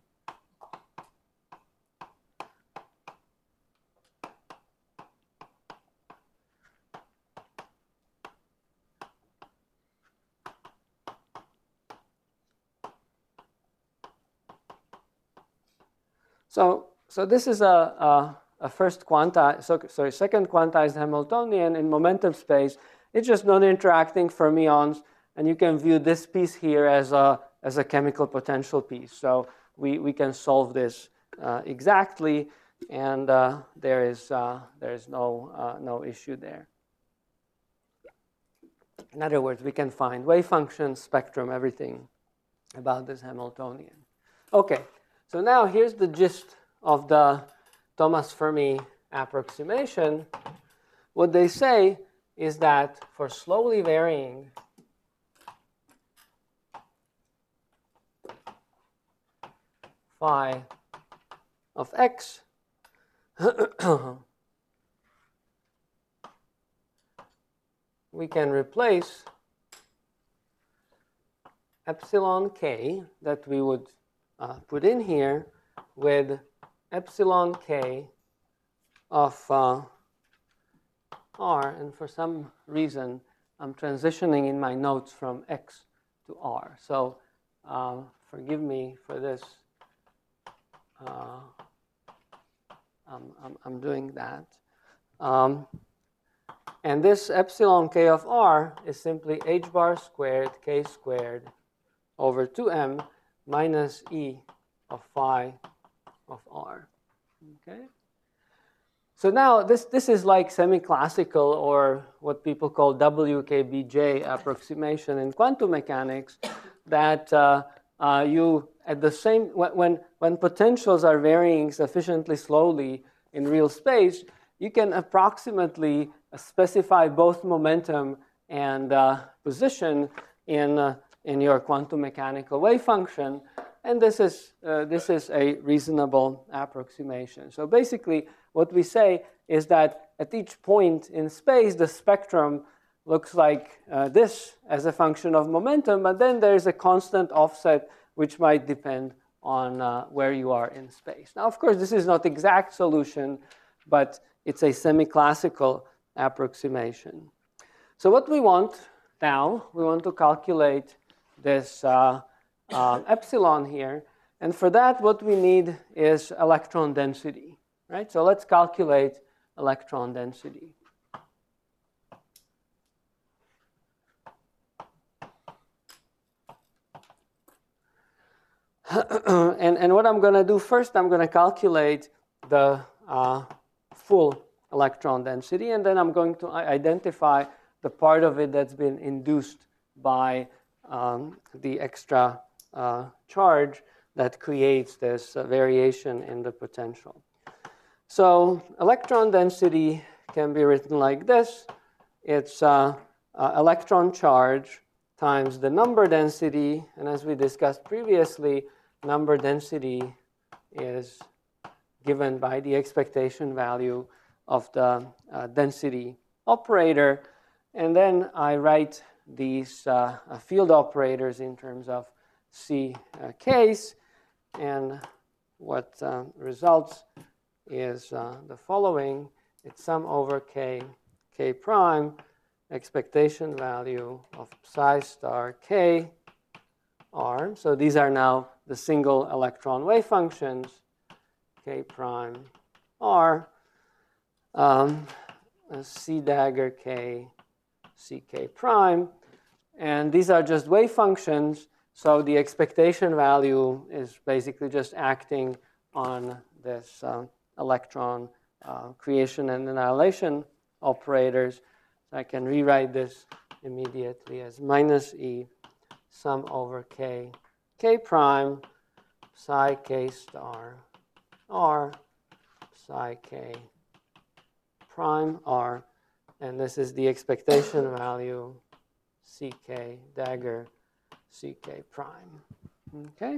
Speaker 1: So, so this is a, a, a first quantized, so, sorry, second quantized Hamiltonian in momentum space. It's just non-interacting fermions, and you can view this piece here as a, as a chemical potential piece. So we, we can solve this uh, exactly, and uh, there is, uh, there is no, uh, no issue there. In other words, we can find wave function, spectrum, everything about this Hamiltonian. Okay. So now here's the gist of the Thomas Fermi approximation. What they say is that for slowly varying phi of x, we can replace epsilon k that we would Uh, put in here with epsilon k of uh, r, and for some reason I'm transitioning in my notes from x to r. So uh, forgive me for this. Uh, I'm, I'm, I'm doing that. Um, and this epsilon k of r is simply h bar squared k squared over two m minus e of phi of r. Okay? So now this, this is like semi-classical, or what people call W K B J approximation in quantum mechanics, that uh, uh, you at the same, when, when potentials are varying sufficiently slowly in real space, you can approximately specify both momentum and uh, position in uh, in your quantum mechanical wave function, and this is, uh, this is a reasonable approximation. So basically, what we say is that at each point in space, the spectrum looks like uh, this as a function of momentum, but then there's a constant offset which might depend on uh, where you are in space. Now, of course, this is not exact solution, but it's a semi-classical approximation. So what we want now, we want to calculate this uh, uh, epsilon here. And for that, what we need is electron density, right? So let's calculate electron density. and, and what I'm going to do first, I'm going to calculate the uh, full electron density, and then I'm going to identify the part of it that's been induced by um, the extra uh, charge that creates this uh, variation in the potential. So electron density can be written like this. It's uh, uh, electron charge times the number density. And as we discussed previously, number density is given by the expectation value of the uh, density operator. And then I write these uh, field operators in terms of C uh, case. And what uh, results is uh, the following. It's sum over K, K prime, expectation value of psi star K R. So these are now the single electron wave functions, K prime R, um, C dagger K, C K prime. And these are just wave functions. So the expectation value is basically just acting on this uh, electron uh, creation and annihilation operators. So I can rewrite this immediately as minus E sum over K, K prime, psi K star R, psi K prime R. And this is the expectation value C K dagger C K prime. Okay?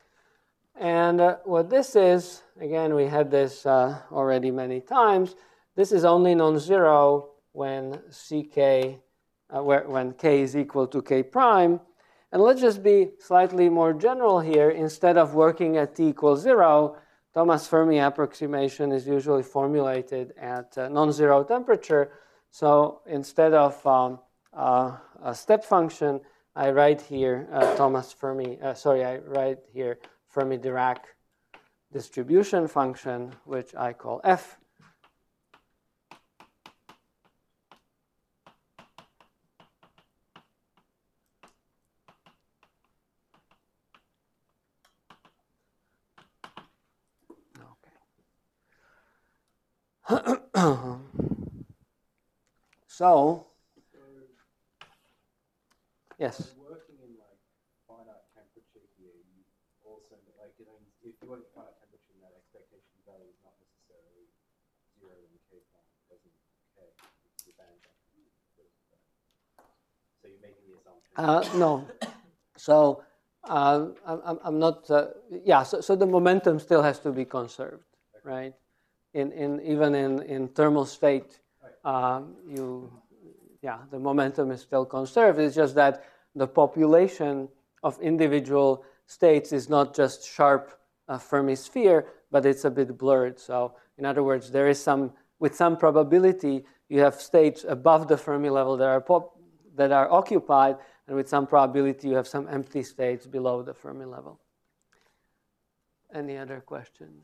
Speaker 1: And uh, what this is, again, we had this uh, already many times. This is only non-zero when C K, uh, where, when K is equal to K prime. And let's just be slightly more general here. Instead of working at T equals zero, Thomas Fermi approximation is usually formulated at uh, non-zero temperature. So instead of um, uh, a step function, I write here uh, Thomas Fermi, uh, sorry, I write here Fermi-Dirac distribution function, which I call F. Okay. So, yes.
Speaker 2: Working in like finite temperature here, you also like you know if you want finite temperature, that expectation value is not necessarily zero in K prime. It doesn't K. It's the band. So you're making the assumption.
Speaker 1: Uh, no. So uh, I'm, I'm not. Uh, yeah. So, so the momentum still has to be conserved, right? In in even in in thermal state, um, you. Yeah, the momentum is still conserved. It's just that the population of individual states is not just sharp uh, Fermi sphere, but it's a bit blurred. So in other words, there is some, with some probability, you have states above the Fermi level that are, pop, that are occupied, and with some probability, you have some empty states below the Fermi level. Any other questions?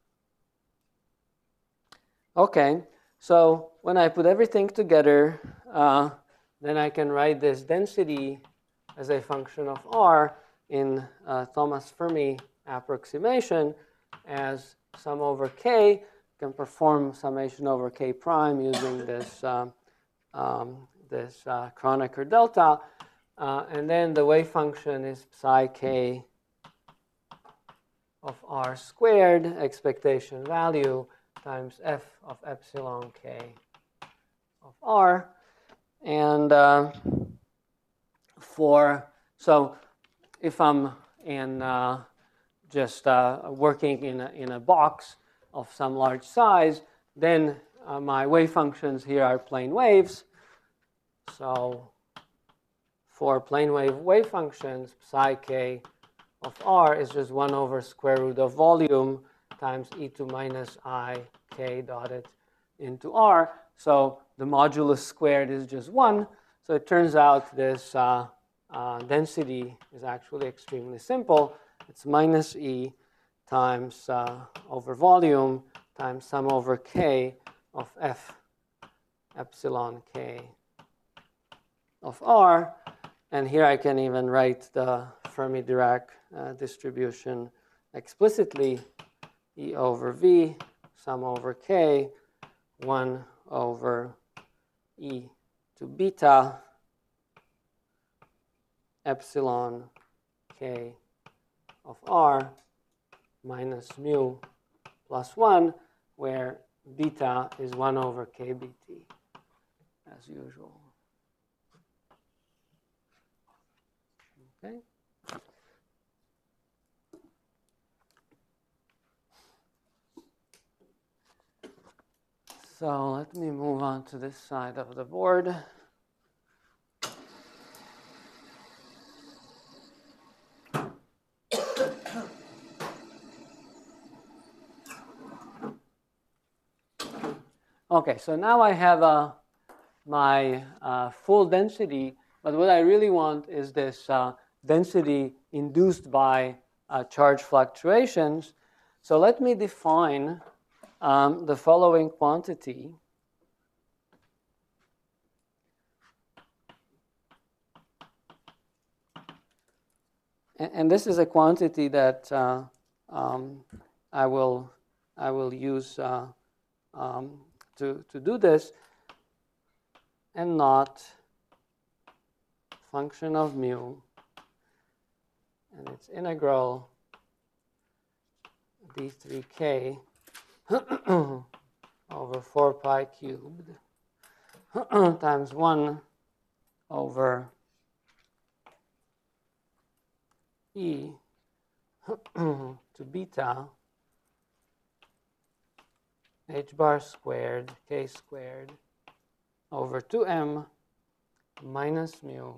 Speaker 1: Okay. So when I put everything together, uh, then I can write this density as a function of R in uh, Thomas Fermi approximation as sum over K. You can perform summation over K prime using this, uh, um, this uh, Kronecker delta. Uh, and then the wave function is psi K of R squared, expectation value, times F of epsilon K of R. And uh, for, so if I'm in uh, just uh, working in a, in a box of some large size, then uh, my wave functions here are plane waves. So for plane wave wave functions, psi K of R is just one over square root of volume times e to minus I K dotted into R. So the modulus squared is just one. So it turns out this uh, uh, density is actually extremely simple. It's minus E times uh, over volume times sum over K of F epsilon K of R. And here I can even write the Fermi-Dirac uh, distribution explicitly. E over V, sum over K, one over E to beta, epsilon K of R minus mu plus one, where beta is one over k B T, as usual. Okay. So let me move on to this side of the board. Okay, so now I have uh, my uh, full density, but what I really want is this uh, density induced by uh, charge fluctuations. So let me define um, the following quantity. And, and this is a quantity that uh, um, I will I will use uh, um, to, to do this, and not function of mu, and it's integral d three k over four pi cubed times one over e to beta h bar squared k squared over two m minus mu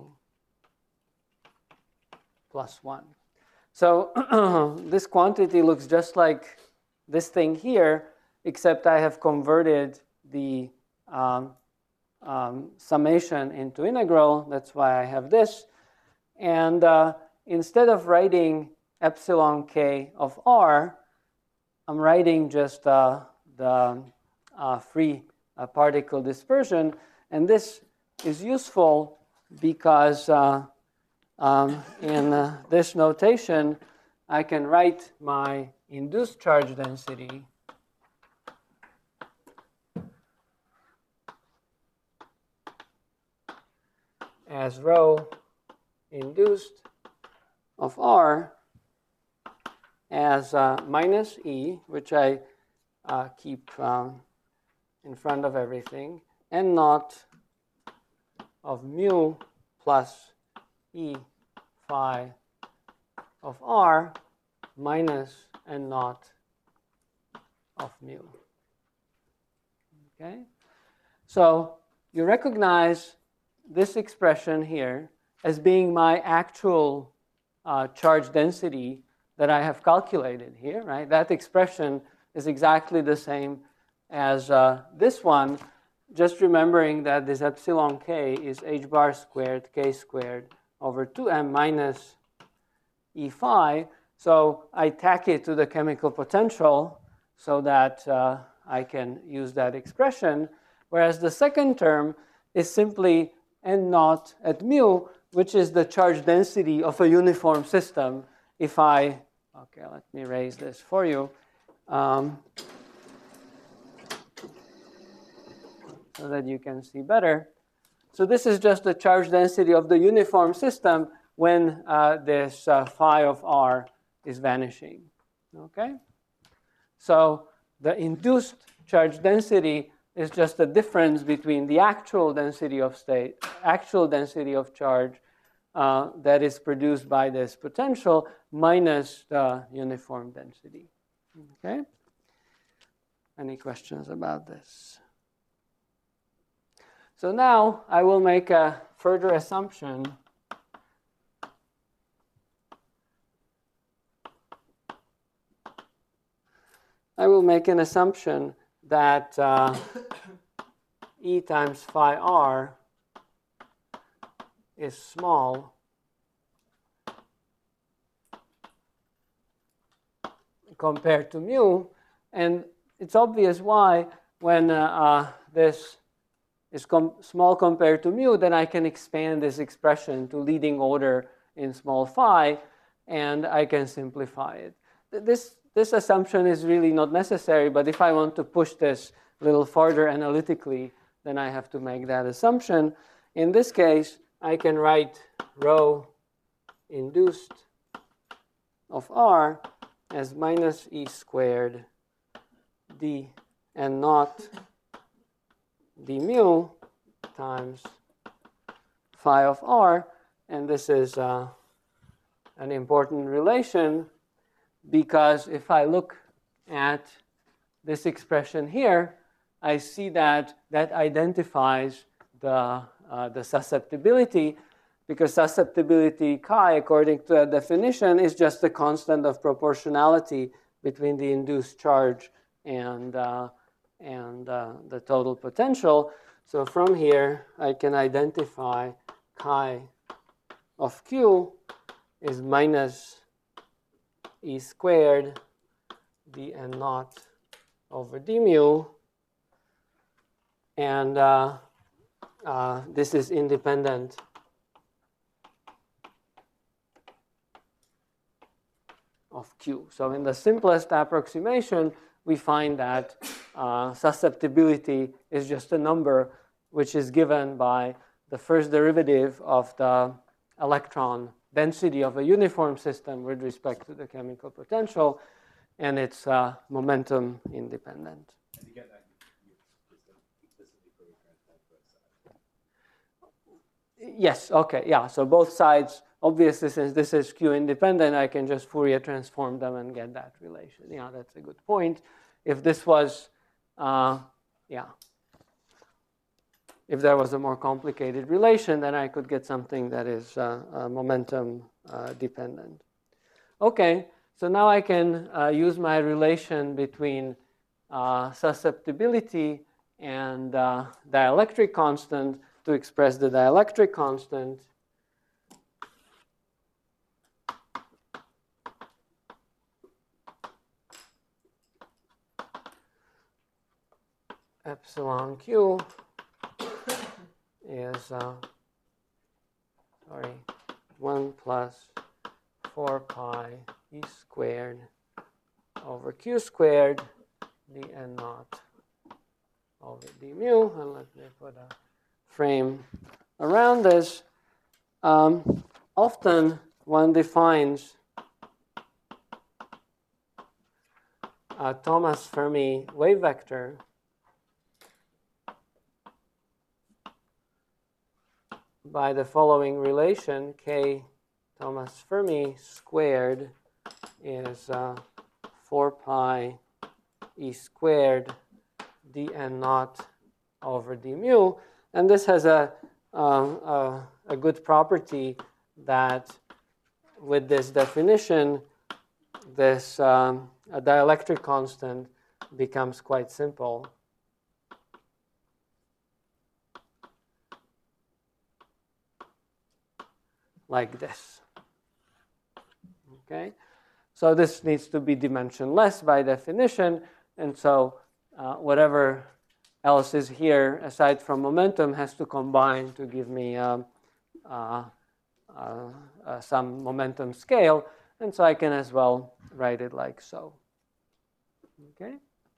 Speaker 1: plus one. So this quantity looks just like this thing here, except I have converted the um, um, summation into integral. That's why I have this. And uh, instead of writing epsilon k of r, I'm writing just uh, the uh, free uh, particle dispersion. And this is useful because uh, um, in uh, this notation, I can write my induced charge density as rho induced of R as uh, minus E, which I uh, keep um, in front of everything, and naught of mu plus E phi of R minus and naught of mu. Okay? So you recognize this expression here as being my actual uh, charge density that I have calculated here, right? That expression is exactly the same as uh, this one, just remembering that this epsilon k is h bar squared k squared over two m minus E phi. So I tack it to the chemical potential so that uh, I can use that expression, whereas the second term is simply n naught at mu, which is the charge density of a uniform system. If I, okay, let me raise this for you. Um, so that you can see better. So this is just the charge density of the uniform system when uh, this uh, phi of r is vanishing. Okay? So the induced charge density is just the difference between the actual density of state, actual density of charge uh, that is produced by this potential minus the uniform density. Okay? Any questions about this? So now I will make a further assumption. I will make an assumption that uh, E times phi r is small compared to mu. And it's obvious why. When uh, uh, this is com small compared to mu, then I can expand this expression to leading order in small phi, and I can simplify it. This, this assumption is really not necessary, but if I want to push this a little farther analytically, then I have to make that assumption. In this case, I can write rho induced of r as minus e squared d n naught d mu times phi of r. And this is uh, an important relation, because if I look at this expression here, I see that that identifies the, uh, the susceptibility, because susceptibility chi, according to that definition, is just the constant of proportionality between the induced charge and, uh, and uh, the total potential. So from here, I can identify chi of q is minus e squared d n naught over d mu. And uh, uh, this is independent of q. So in the simplest approximation, we find that uh, susceptibility is just a number which is given by the first derivative of the electron density of a uniform system with respect to the chemical potential, and it's uh, momentum independent.
Speaker 2: And to get that, you explicitly prove transform both sides.
Speaker 1: Yes, okay, yeah, so both sides, obviously since this is Q independent, I can just Fourier transform them and get that relation. Yeah, that's a good point. If this was, uh, yeah, if there was a more complicated relation, then I could get something that is uh, uh, momentum uh, dependent. Okay, so now I can uh, use my relation between uh, susceptibility and uh, dielectric constant to express the dielectric constant. Epsilon q is, uh, sorry, one plus four pi e squared over q squared d n naught over d mu. And let me put a frame around this. Um, often one defines a Thomas Fermi wave vector by the following relation: k Thomas Fermi squared is uh, four pi e squared d n naught over d mu. And this has a, um, a, a good property that with this definition, this um, a dielectric constant becomes quite simple. Like this. Okay, so this needs to be dimensionless by definition, and so uh, whatever else is here aside from momentum has to combine to give me um, uh, uh, uh, some momentum scale, and so I can as well write it like so. Okay.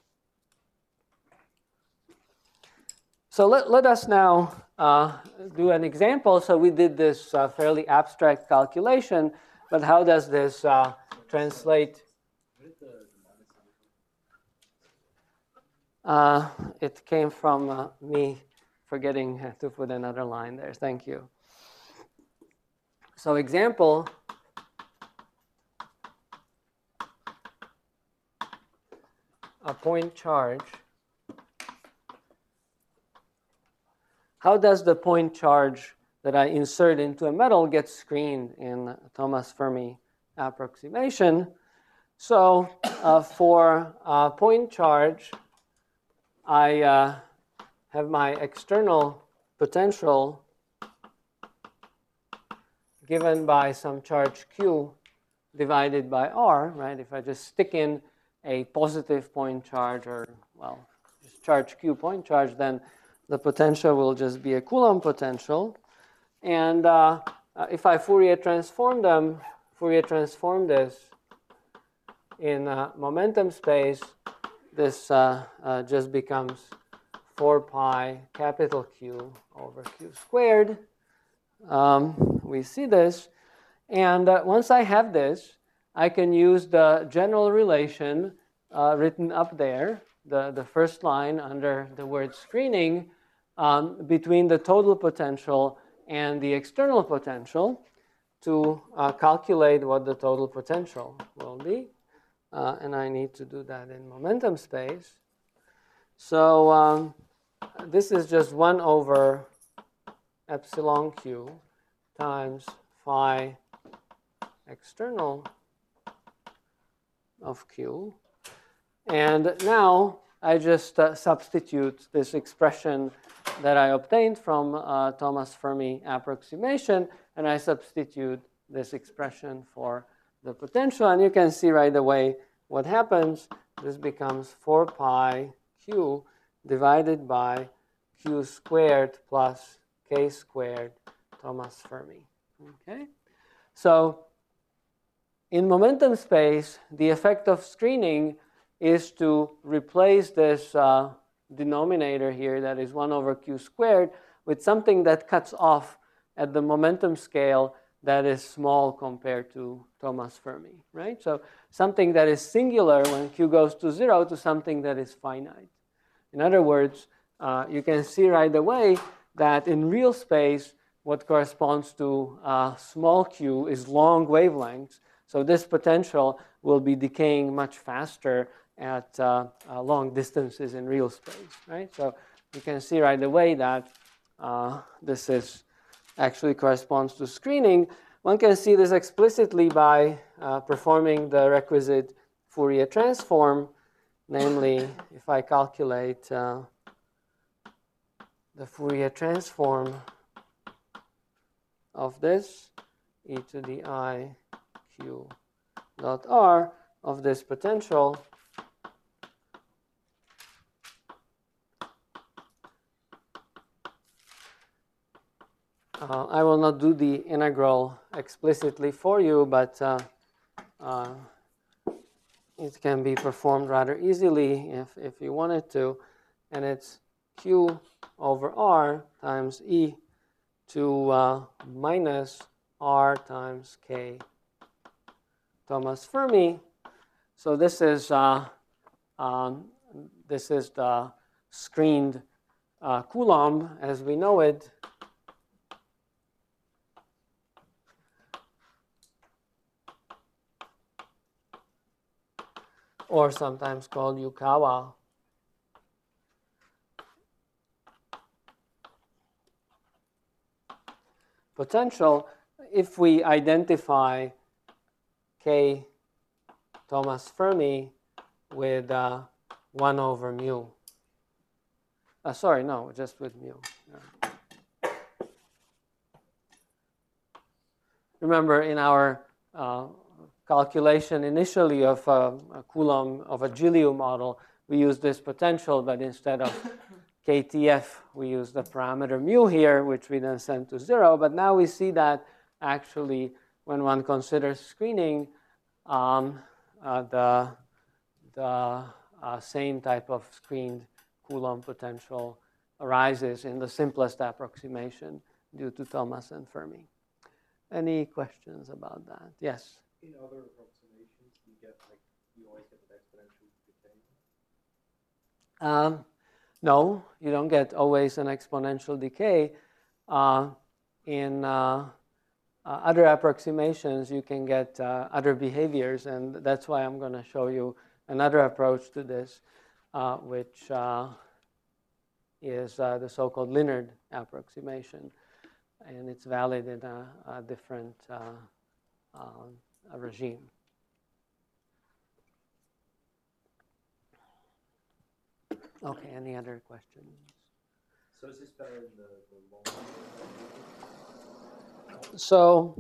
Speaker 1: So let, let us now uh, do an example. So we did this uh, fairly abstract calculation, but how does this uh, translate? Uh, it came from uh, me forgetting to put another line there. Thank you. So example, a point charge. How does the point charge that I insert into a metal get screened in Thomas Fermi approximation? So uh, for a point charge, I uh, have my external potential given by some charge Q divided by R, right? If I just stick in a positive point charge, or, well, just charge Q point charge, then the potential will just be a Coulomb potential. And uh, uh, if I Fourier transform them, Fourier transform this in uh, momentum space, this uh, uh, just becomes four pi capital Q over Q squared. Um, we see this. And uh, once I have this, I can use the general relation uh, written up there, the, the first line under the word screening, um, between the total potential and the external potential to uh, calculate what the total potential will be. Uh, and I need to do that in momentum space. So um, this is just one over epsilon q times phi external of q. And now I just uh, substitute this expression that I obtained from uh, Thomas Fermi approximation, and I substitute this expression for the potential. And you can see right away what happens. This becomes four pi q divided by q squared plus k squared Thomas Fermi. Okay? So in momentum space, the effect of screening is to replace this uh, denominator here that is one over q squared with something that cuts off at the momentum scale that is small compared to Thomas Fermi, right? So something that is singular when q goes to zero to something that is finite. In other words, uh, you can see right away that in real space, what corresponds to uh, small q is long wavelengths. So this potential will be decaying much faster at uh, uh, long distances in real space, right? So you can see right away that uh, this is actually corresponds to screening. One can see this explicitly by uh, performing the requisite Fourier transform, namely, if I calculate uh, the Fourier transform of this, e to the I q dot r of this potential, Uh, I will not do the integral explicitly for you, but uh, uh, it can be performed rather easily if, if you wanted to. And it's q over r times e to uh, minus r times k Thomas Fermi. So this is, uh, um, this is the screened uh, Coulomb as we know it. Or sometimes called Yukawa. Potential, if we identify K Thomas Fermi with uh, one over mu. Uh, sorry, no, just with mu. Yeah. Remember, in our uh, calculation initially of a, a Coulomb of a Gillieu model, we use this potential, but instead of K T F, we use the parameter mu here, which we then send to zero. But now we see that actually, when one considers screening, um, uh, the, the uh, same type of screened Coulomb potential arises in the simplest approximation due to Thomas and Fermi. Any questions about that? Yes?
Speaker 2: In other approximations, you get like, you always get the exponential decay?
Speaker 1: Um, no, you don't get always an exponential decay. Uh, in uh, uh, other approximations, you can get uh, other behaviors, and that's why I'm going to show you another approach to this, uh, which uh, is uh, the so-called Linard approximation, and it's valid in a, a different uh, uh, a regime. Okay, any other questions?
Speaker 2: So is this better in the, the long run?
Speaker 1: So,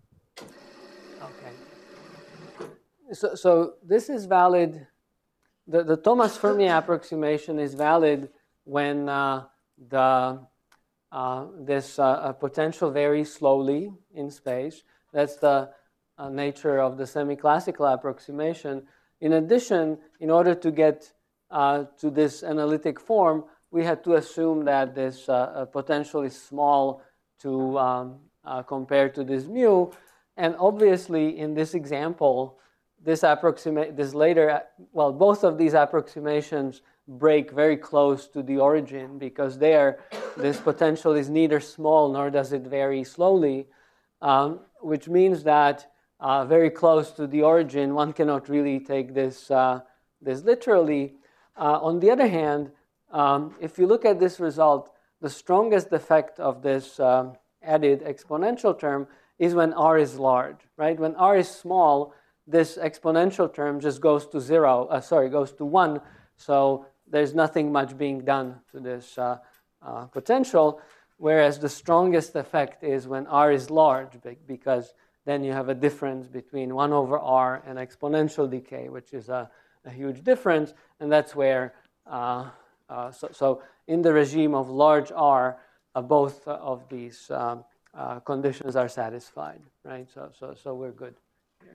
Speaker 1: okay. So, so this is valid. The, the Thomas Fermi approximation is valid when uh, the uh, this uh, potential varies slowly in space. That's the uh, nature of the semi-classical approximation. In addition, in order to get uh, to this analytic form, we had to assume that this uh, potential is small to um, uh, compare to this mu, and obviously in this example, this approximate, this later, well, both of these approximations break very close to the origin, because there, this potential is neither small nor does it vary slowly, um, which means that uh, very close to the origin, one cannot really take this, uh, this literally. Uh, on the other hand, um, if you look at this result, the strongest effect of this um, added exponential term is when r is large, right? When r is small, this exponential term just goes to zero, uh, sorry, goes to one, so there's nothing much being done to this uh, uh, potential, whereas the strongest effect is when r is large, because then you have a difference between one over r and exponential decay, which is a, a huge difference, and that's where, uh, uh, so, so in the regime of large r, uh, both of these um, uh, conditions are satisfied, right? So, so, so we're good here.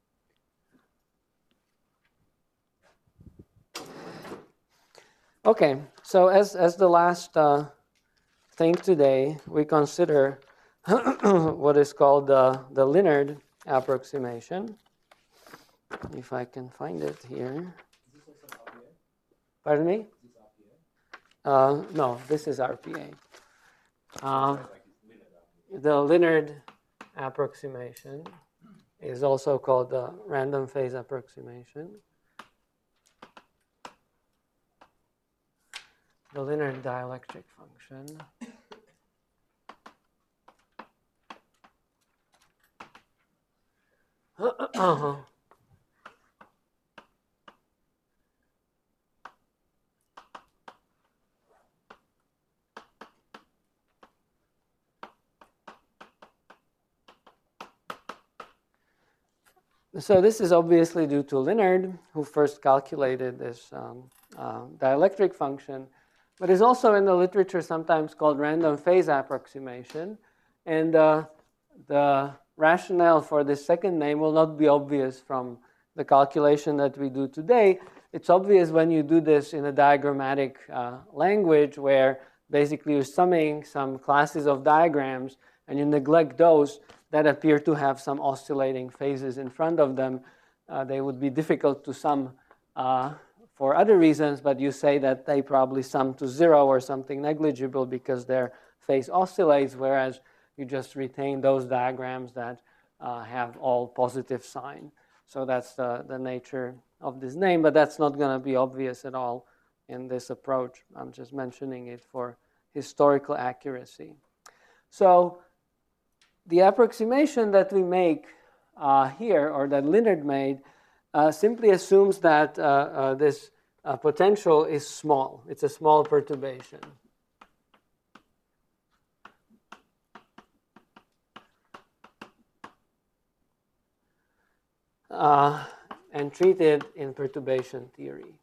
Speaker 1: Okay, so as, as the last uh, thing today, we consider what is called uh, the Linard approximation. If I can find it here.
Speaker 2: Is this also R P A?
Speaker 1: Pardon me?
Speaker 2: Is this R P A?
Speaker 1: Uh, no, this is R P A. Uh, the Linard approximation is also called the random phase approximation. The Linard dielectric function. uh-huh. So this is obviously due to Linard, who first calculated this um, uh, dielectric function, but is also in the literature sometimes called random phase approximation. And uh, the rationale for this second name will not be obvious from the calculation that we do today. It's obvious when you do this in a diagrammatic uh, language, where basically you're summing some classes of diagrams and you neglect those that appear to have some oscillating phases in front of them. Uh, they would be difficult to sum uh, for other reasons, but you say that they probably sum to zero or something negligible because their phase oscillates, whereas you just retain those diagrams that uh, have all positive sign. So that's the, the nature of this name, but that's not going to be obvious at all in this approach. I'm just mentioning it for historical accuracy. So the approximation that we make uh, here, or that Linard made, uh, simply assumes that uh, uh, this uh, potential is small. It's a small perturbation. Uh, and treat it in perturbation theory.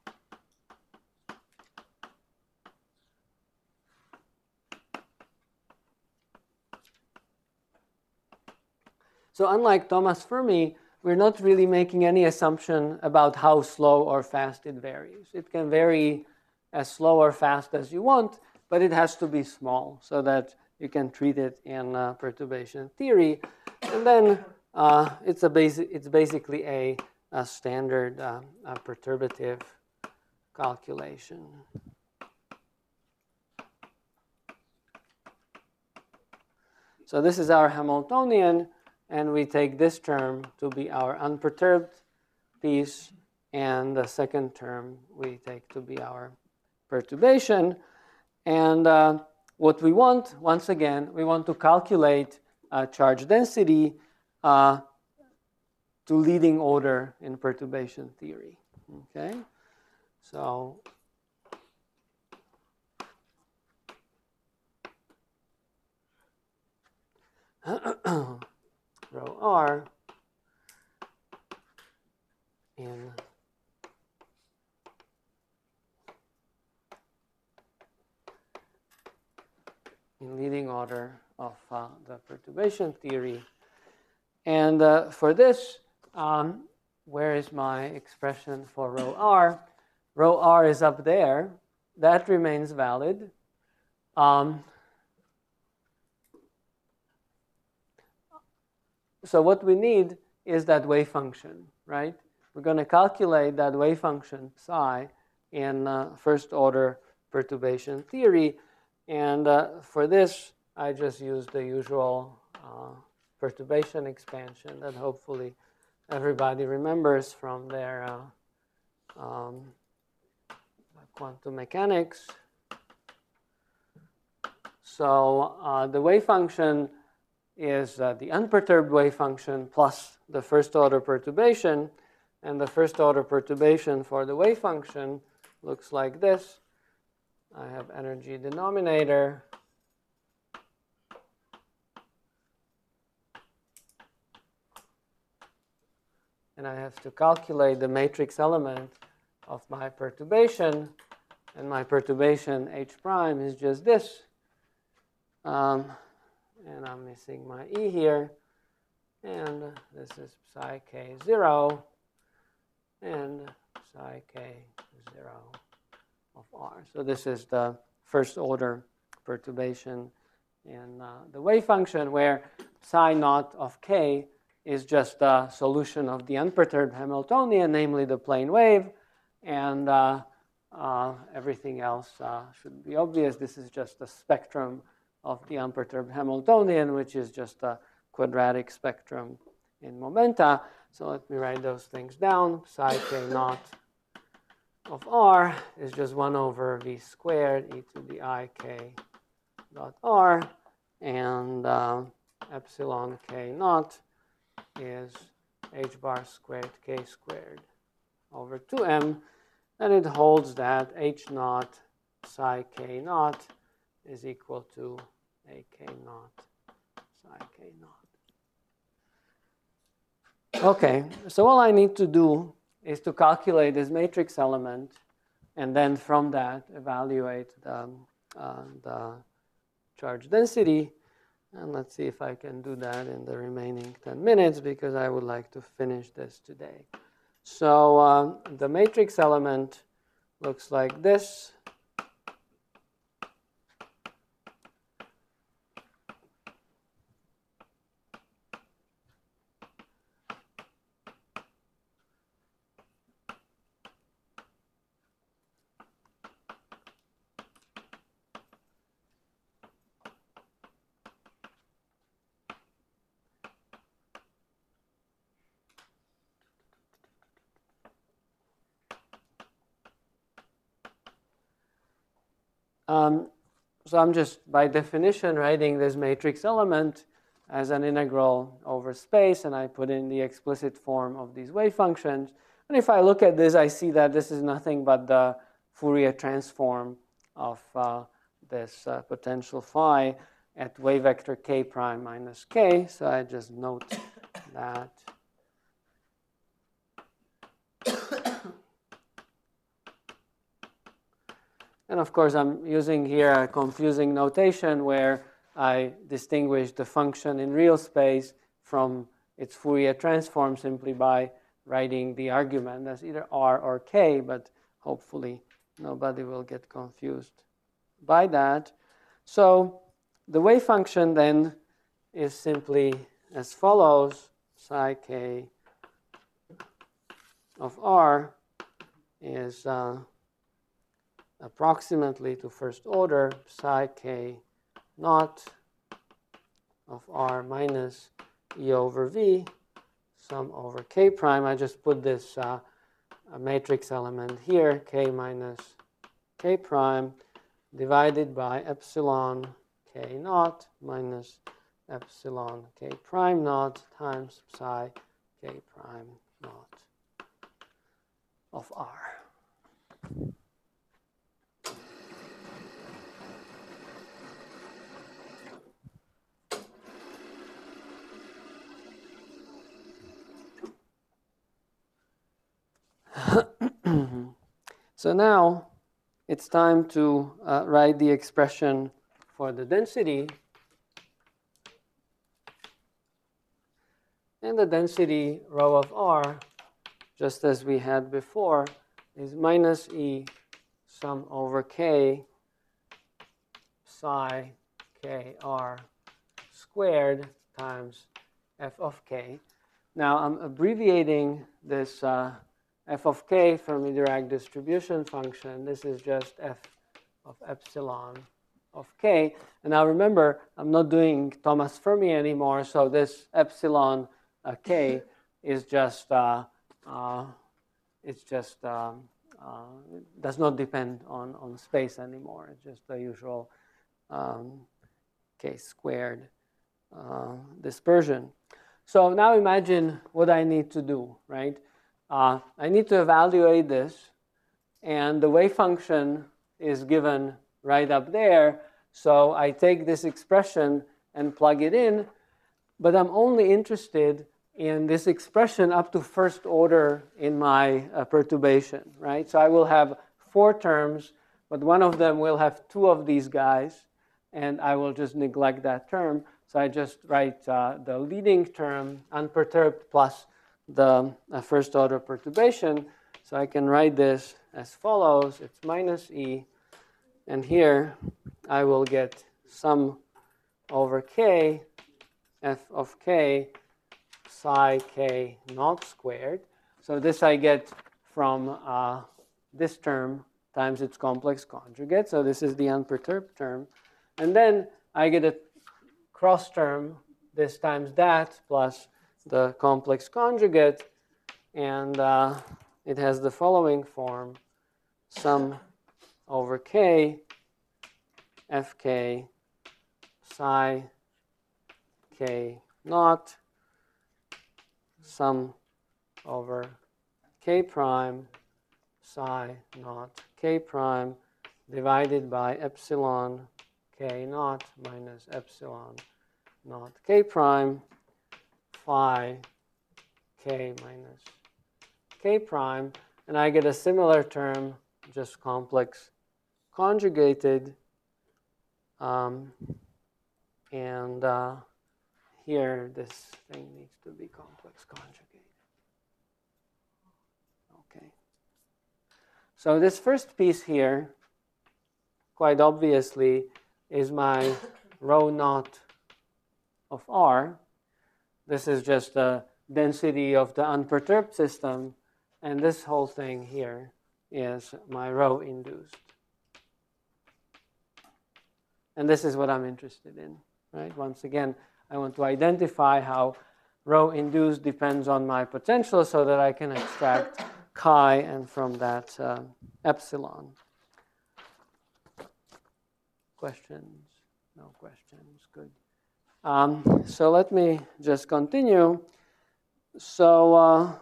Speaker 1: So unlike Thomas Fermi, we're not really making any assumption about how slow or fast it varies. It can vary as slow or fast as you want, but it has to be small so that you can treat it in uh, perturbation theory. And then uh, it's, a basic, it's basically a, a standard uh, a perturbative calculation. So this is our Hamiltonian. And we take this term to be our unperturbed piece, and the second term we take to be our perturbation. And uh, what we want, once again, we want to calculate uh, charge density uh, to leading order in perturbation theory. Okay, so rho r in in leading order of uh, the perturbation theory. And uh, for this, um, where is my expression for rho r? Rho r is up there. That remains valid. Um, so what we need is that wave function, right? We're going to calculate that wave function psi in uh, first order perturbation theory. And uh, for this, I just use the usual uh, perturbation expansion that hopefully everybody remembers from their uh, um, quantum mechanics. So uh, the wave function is uh, the unperturbed wave function plus the first order perturbation. And the first order perturbation for the wave function looks like this. I have energy denominator. And I have to calculate the matrix element of my perturbation. And my perturbation H prime is just this. Um, and I'm missing my E here. And this is psi k zero. And psi k zero of r. So this is the first order perturbation in uh, the wave function, where psi naught of k is just the solution of the unperturbed Hamiltonian, namely the plane wave, and uh, uh, everything else uh, should be obvious. This is just the spectrum of the unperturbed Hamiltonian, which is just a quadratic spectrum in momenta. So let me write those things down. Psi k naught of r is just one over v squared e to the I k dot r, and uh, epsilon k naught is h bar squared k squared over two m, and it holds that h naught psi k naught is equal to a k naught psi k naught. Okay, so all I need to do is to calculate this matrix element, and then from that evaluate the, uh, the charge density. And let's see if I can do that in the remaining ten minutes, because I would like to finish this today. So uh, the matrix element looks like this. Um, so I'm just, by definition, writing this matrix element as an integral over space, and I put in the explicit form of these wave functions. And if I look at this, I see that this is nothing but the Fourier transform of uh, this uh, potential phi at wave vector k prime minus k. So I just note that. And of course, I'm using here a confusing notation where I distinguish the function in real space from its Fourier transform simply by writing the argument as either r or k, but hopefully nobody will get confused by that. So the wave function then is simply as follows. Psi k of r is uh, approximately to first order psi k naught of r minus e over v sum over k prime. I just put this uh, a matrix element here, k minus k prime, divided by epsilon k naught minus epsilon k prime naught times psi k prime naught of r. So now it's time to uh, write the expression for the density. And the density rho of r, just as we had before, is minus e sum over k psi k r squared times f of k. Now I'm abbreviating this uh, f of k from a Dirac distribution function. This is just f of epsilon of k. And now remember, I'm not doing Thomas Fermi anymore, so this epsilon uh, k is just, uh, uh, it's just, um, uh, it does not depend on, on space anymore. It's just the usual um, k squared uh, dispersion. So now imagine what I need to do, right? Uh, I need to evaluate this, and the wave function is given right up there. So I take this expression and plug it in, but I'm only interested in this expression up to first order in my uh, perturbation, right? So I will have four terms, but one of them will have two of these guys, and I will just neglect that term. So I just write uh, the leading term unperturbed plus the uh, first order perturbation. So I can write this as follows. It's minus e. And here I will get sum over k, f of k, psi k naught squared. So this I get from uh, this term times its complex conjugate. So this is the unperturbed term. And then I get a cross term, this times that, plus the complex conjugate. And uh, it has the following form, sum over k, fk, psi k naught, sum over k prime, psi naught k prime, divided by epsilon k naught minus epsilon naught k prime, phi k minus k prime. And I get a similar term, just complex conjugated. Um, and uh, here, this thing needs to be complex conjugated. Okay. So this first piece here, quite obviously, is my rho naught of R. This is just the density of the unperturbed system. And this whole thing here is my rho induced. And this is what I'm interested in, right? Once again, I want to identify how rho induced depends on my potential so that I can extract chi and from that uh, epsilon. Questions? No questions. Good. Um, so let me just continue. So uh,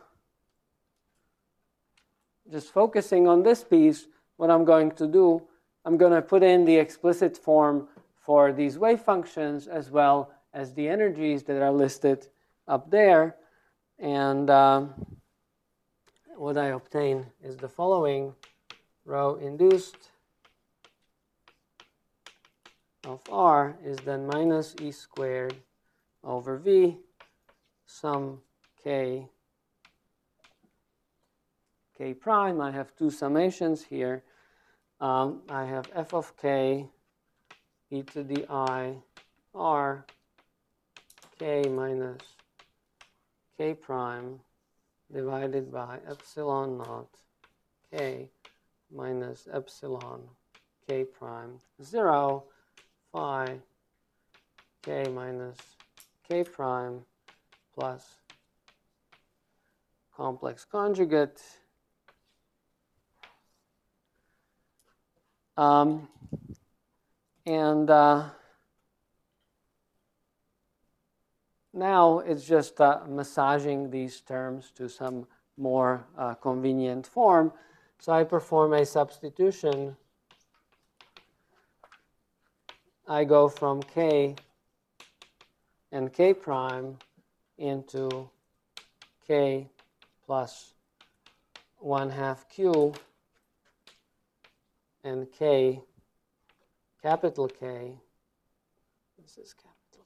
Speaker 1: just focusing on this piece, what I'm going to do, I'm going to put in the explicit form for these wave functions as well as the energies that are listed up there. And um, what I obtain is the following. Rho induced of R is then minus E squared over V sum K K prime. I have two summations here. Um, I have f of k e to the I R k minus k prime divided by epsilon naught k minus epsilon k prime zero phi k minus k prime plus complex conjugate. Um, and uh, now it's just uh, massaging these terms to some more uh, convenient form. So I perform a substitution. I go from k and k prime into k plus one half q and k, capital K, this is capital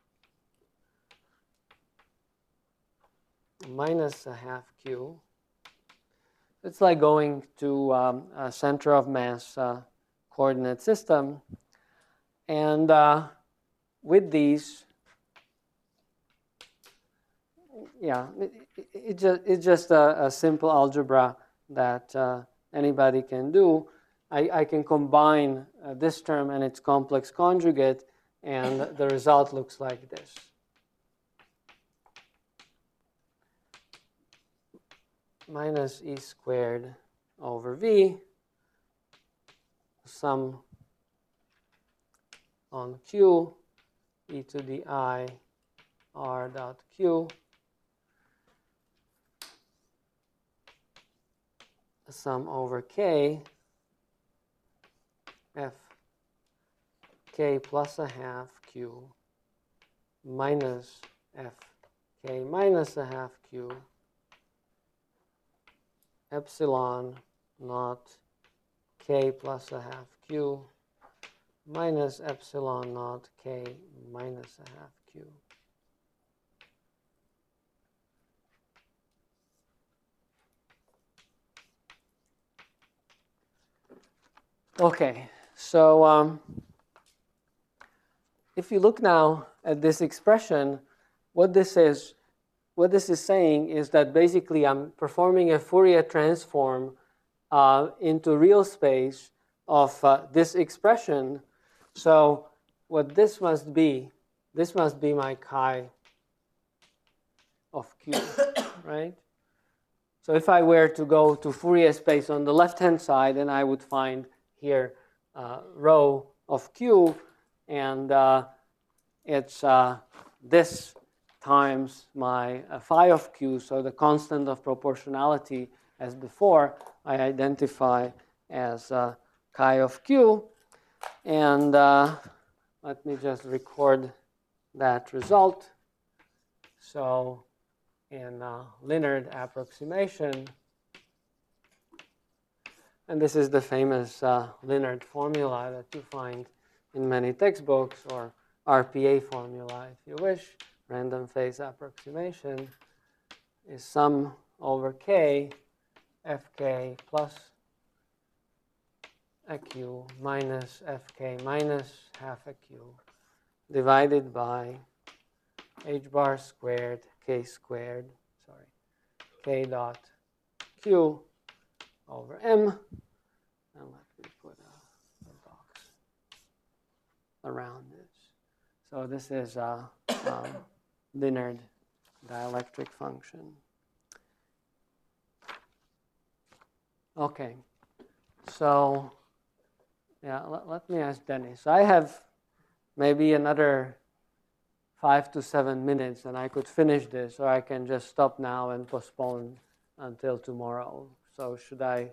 Speaker 1: K, minus a half q. It's like going to um, a center of mass uh, coordinate system. And uh, with these, yeah, it, it, it just, it's just a, a simple algebra that uh, anybody can do. I, I can combine uh, this term and its complex conjugate, and the result looks like this. Minus e squared over v, sum on q, e to the I r dot q, sum over k, f k plus a half q minus f k minus a half q epsilon naught k plus a half q minus epsilon naught k minus a half q. Okay, so um, if you look now at this expression, what this is, what this is saying is that basically I'm performing a Fourier transform uh, into real space of uh, this expression. So what this must be, this must be my chi of q, right? So if I were to go to Fourier space on the left-hand side, then I would find here uh, rho of q, and uh, it's uh, this times my uh, phi of q, so the constant of proportionality as before, I identify as uh, chi of q. And uh, let me just record that result. So in uh, Linard approximation, and this is the famous uh, Linard formula that you find in many textbooks, or R P A formula if you wish. Random phase approximation is sum over k, fk plus a q minus fk minus half a q divided by h bar squared k squared, sorry, k dot q over m. And let me put a, a box around this. So this is a, a Linard dielectric function. Okay, so yeah, let, let me ask Dennis. So I have maybe another five to seven minutes, and I could finish this, or I can just stop now and postpone until tomorrow. So should I?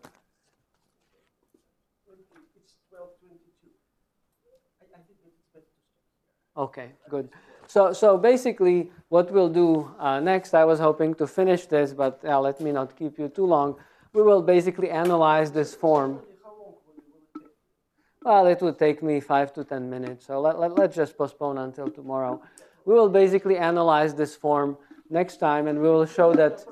Speaker 4: It's twelve twenty-two. I, I think it's better to stop.
Speaker 1: Okay, good. So, so basically, what we'll do uh, next, I was hoping to finish this, but uh, let me not keep you too long. We will basically analyze this form.
Speaker 4: How long will it take?
Speaker 1: Well, it would take me five to ten minutes, so let, let, let's just postpone until tomorrow. We will basically analyze this form next time, and we will show that,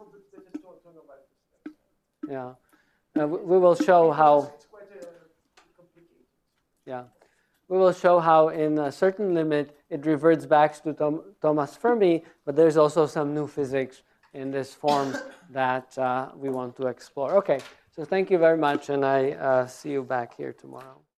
Speaker 1: yeah, uh, we, we will show how,
Speaker 4: It's quite uh, complicated.
Speaker 1: yeah, we will show how in a certain limit it reverts back to Tom, Thomas Fermi, but there's also some new physics in this form that uh, we want to explore. Okay, so thank you very much, and I uh, see you back here tomorrow.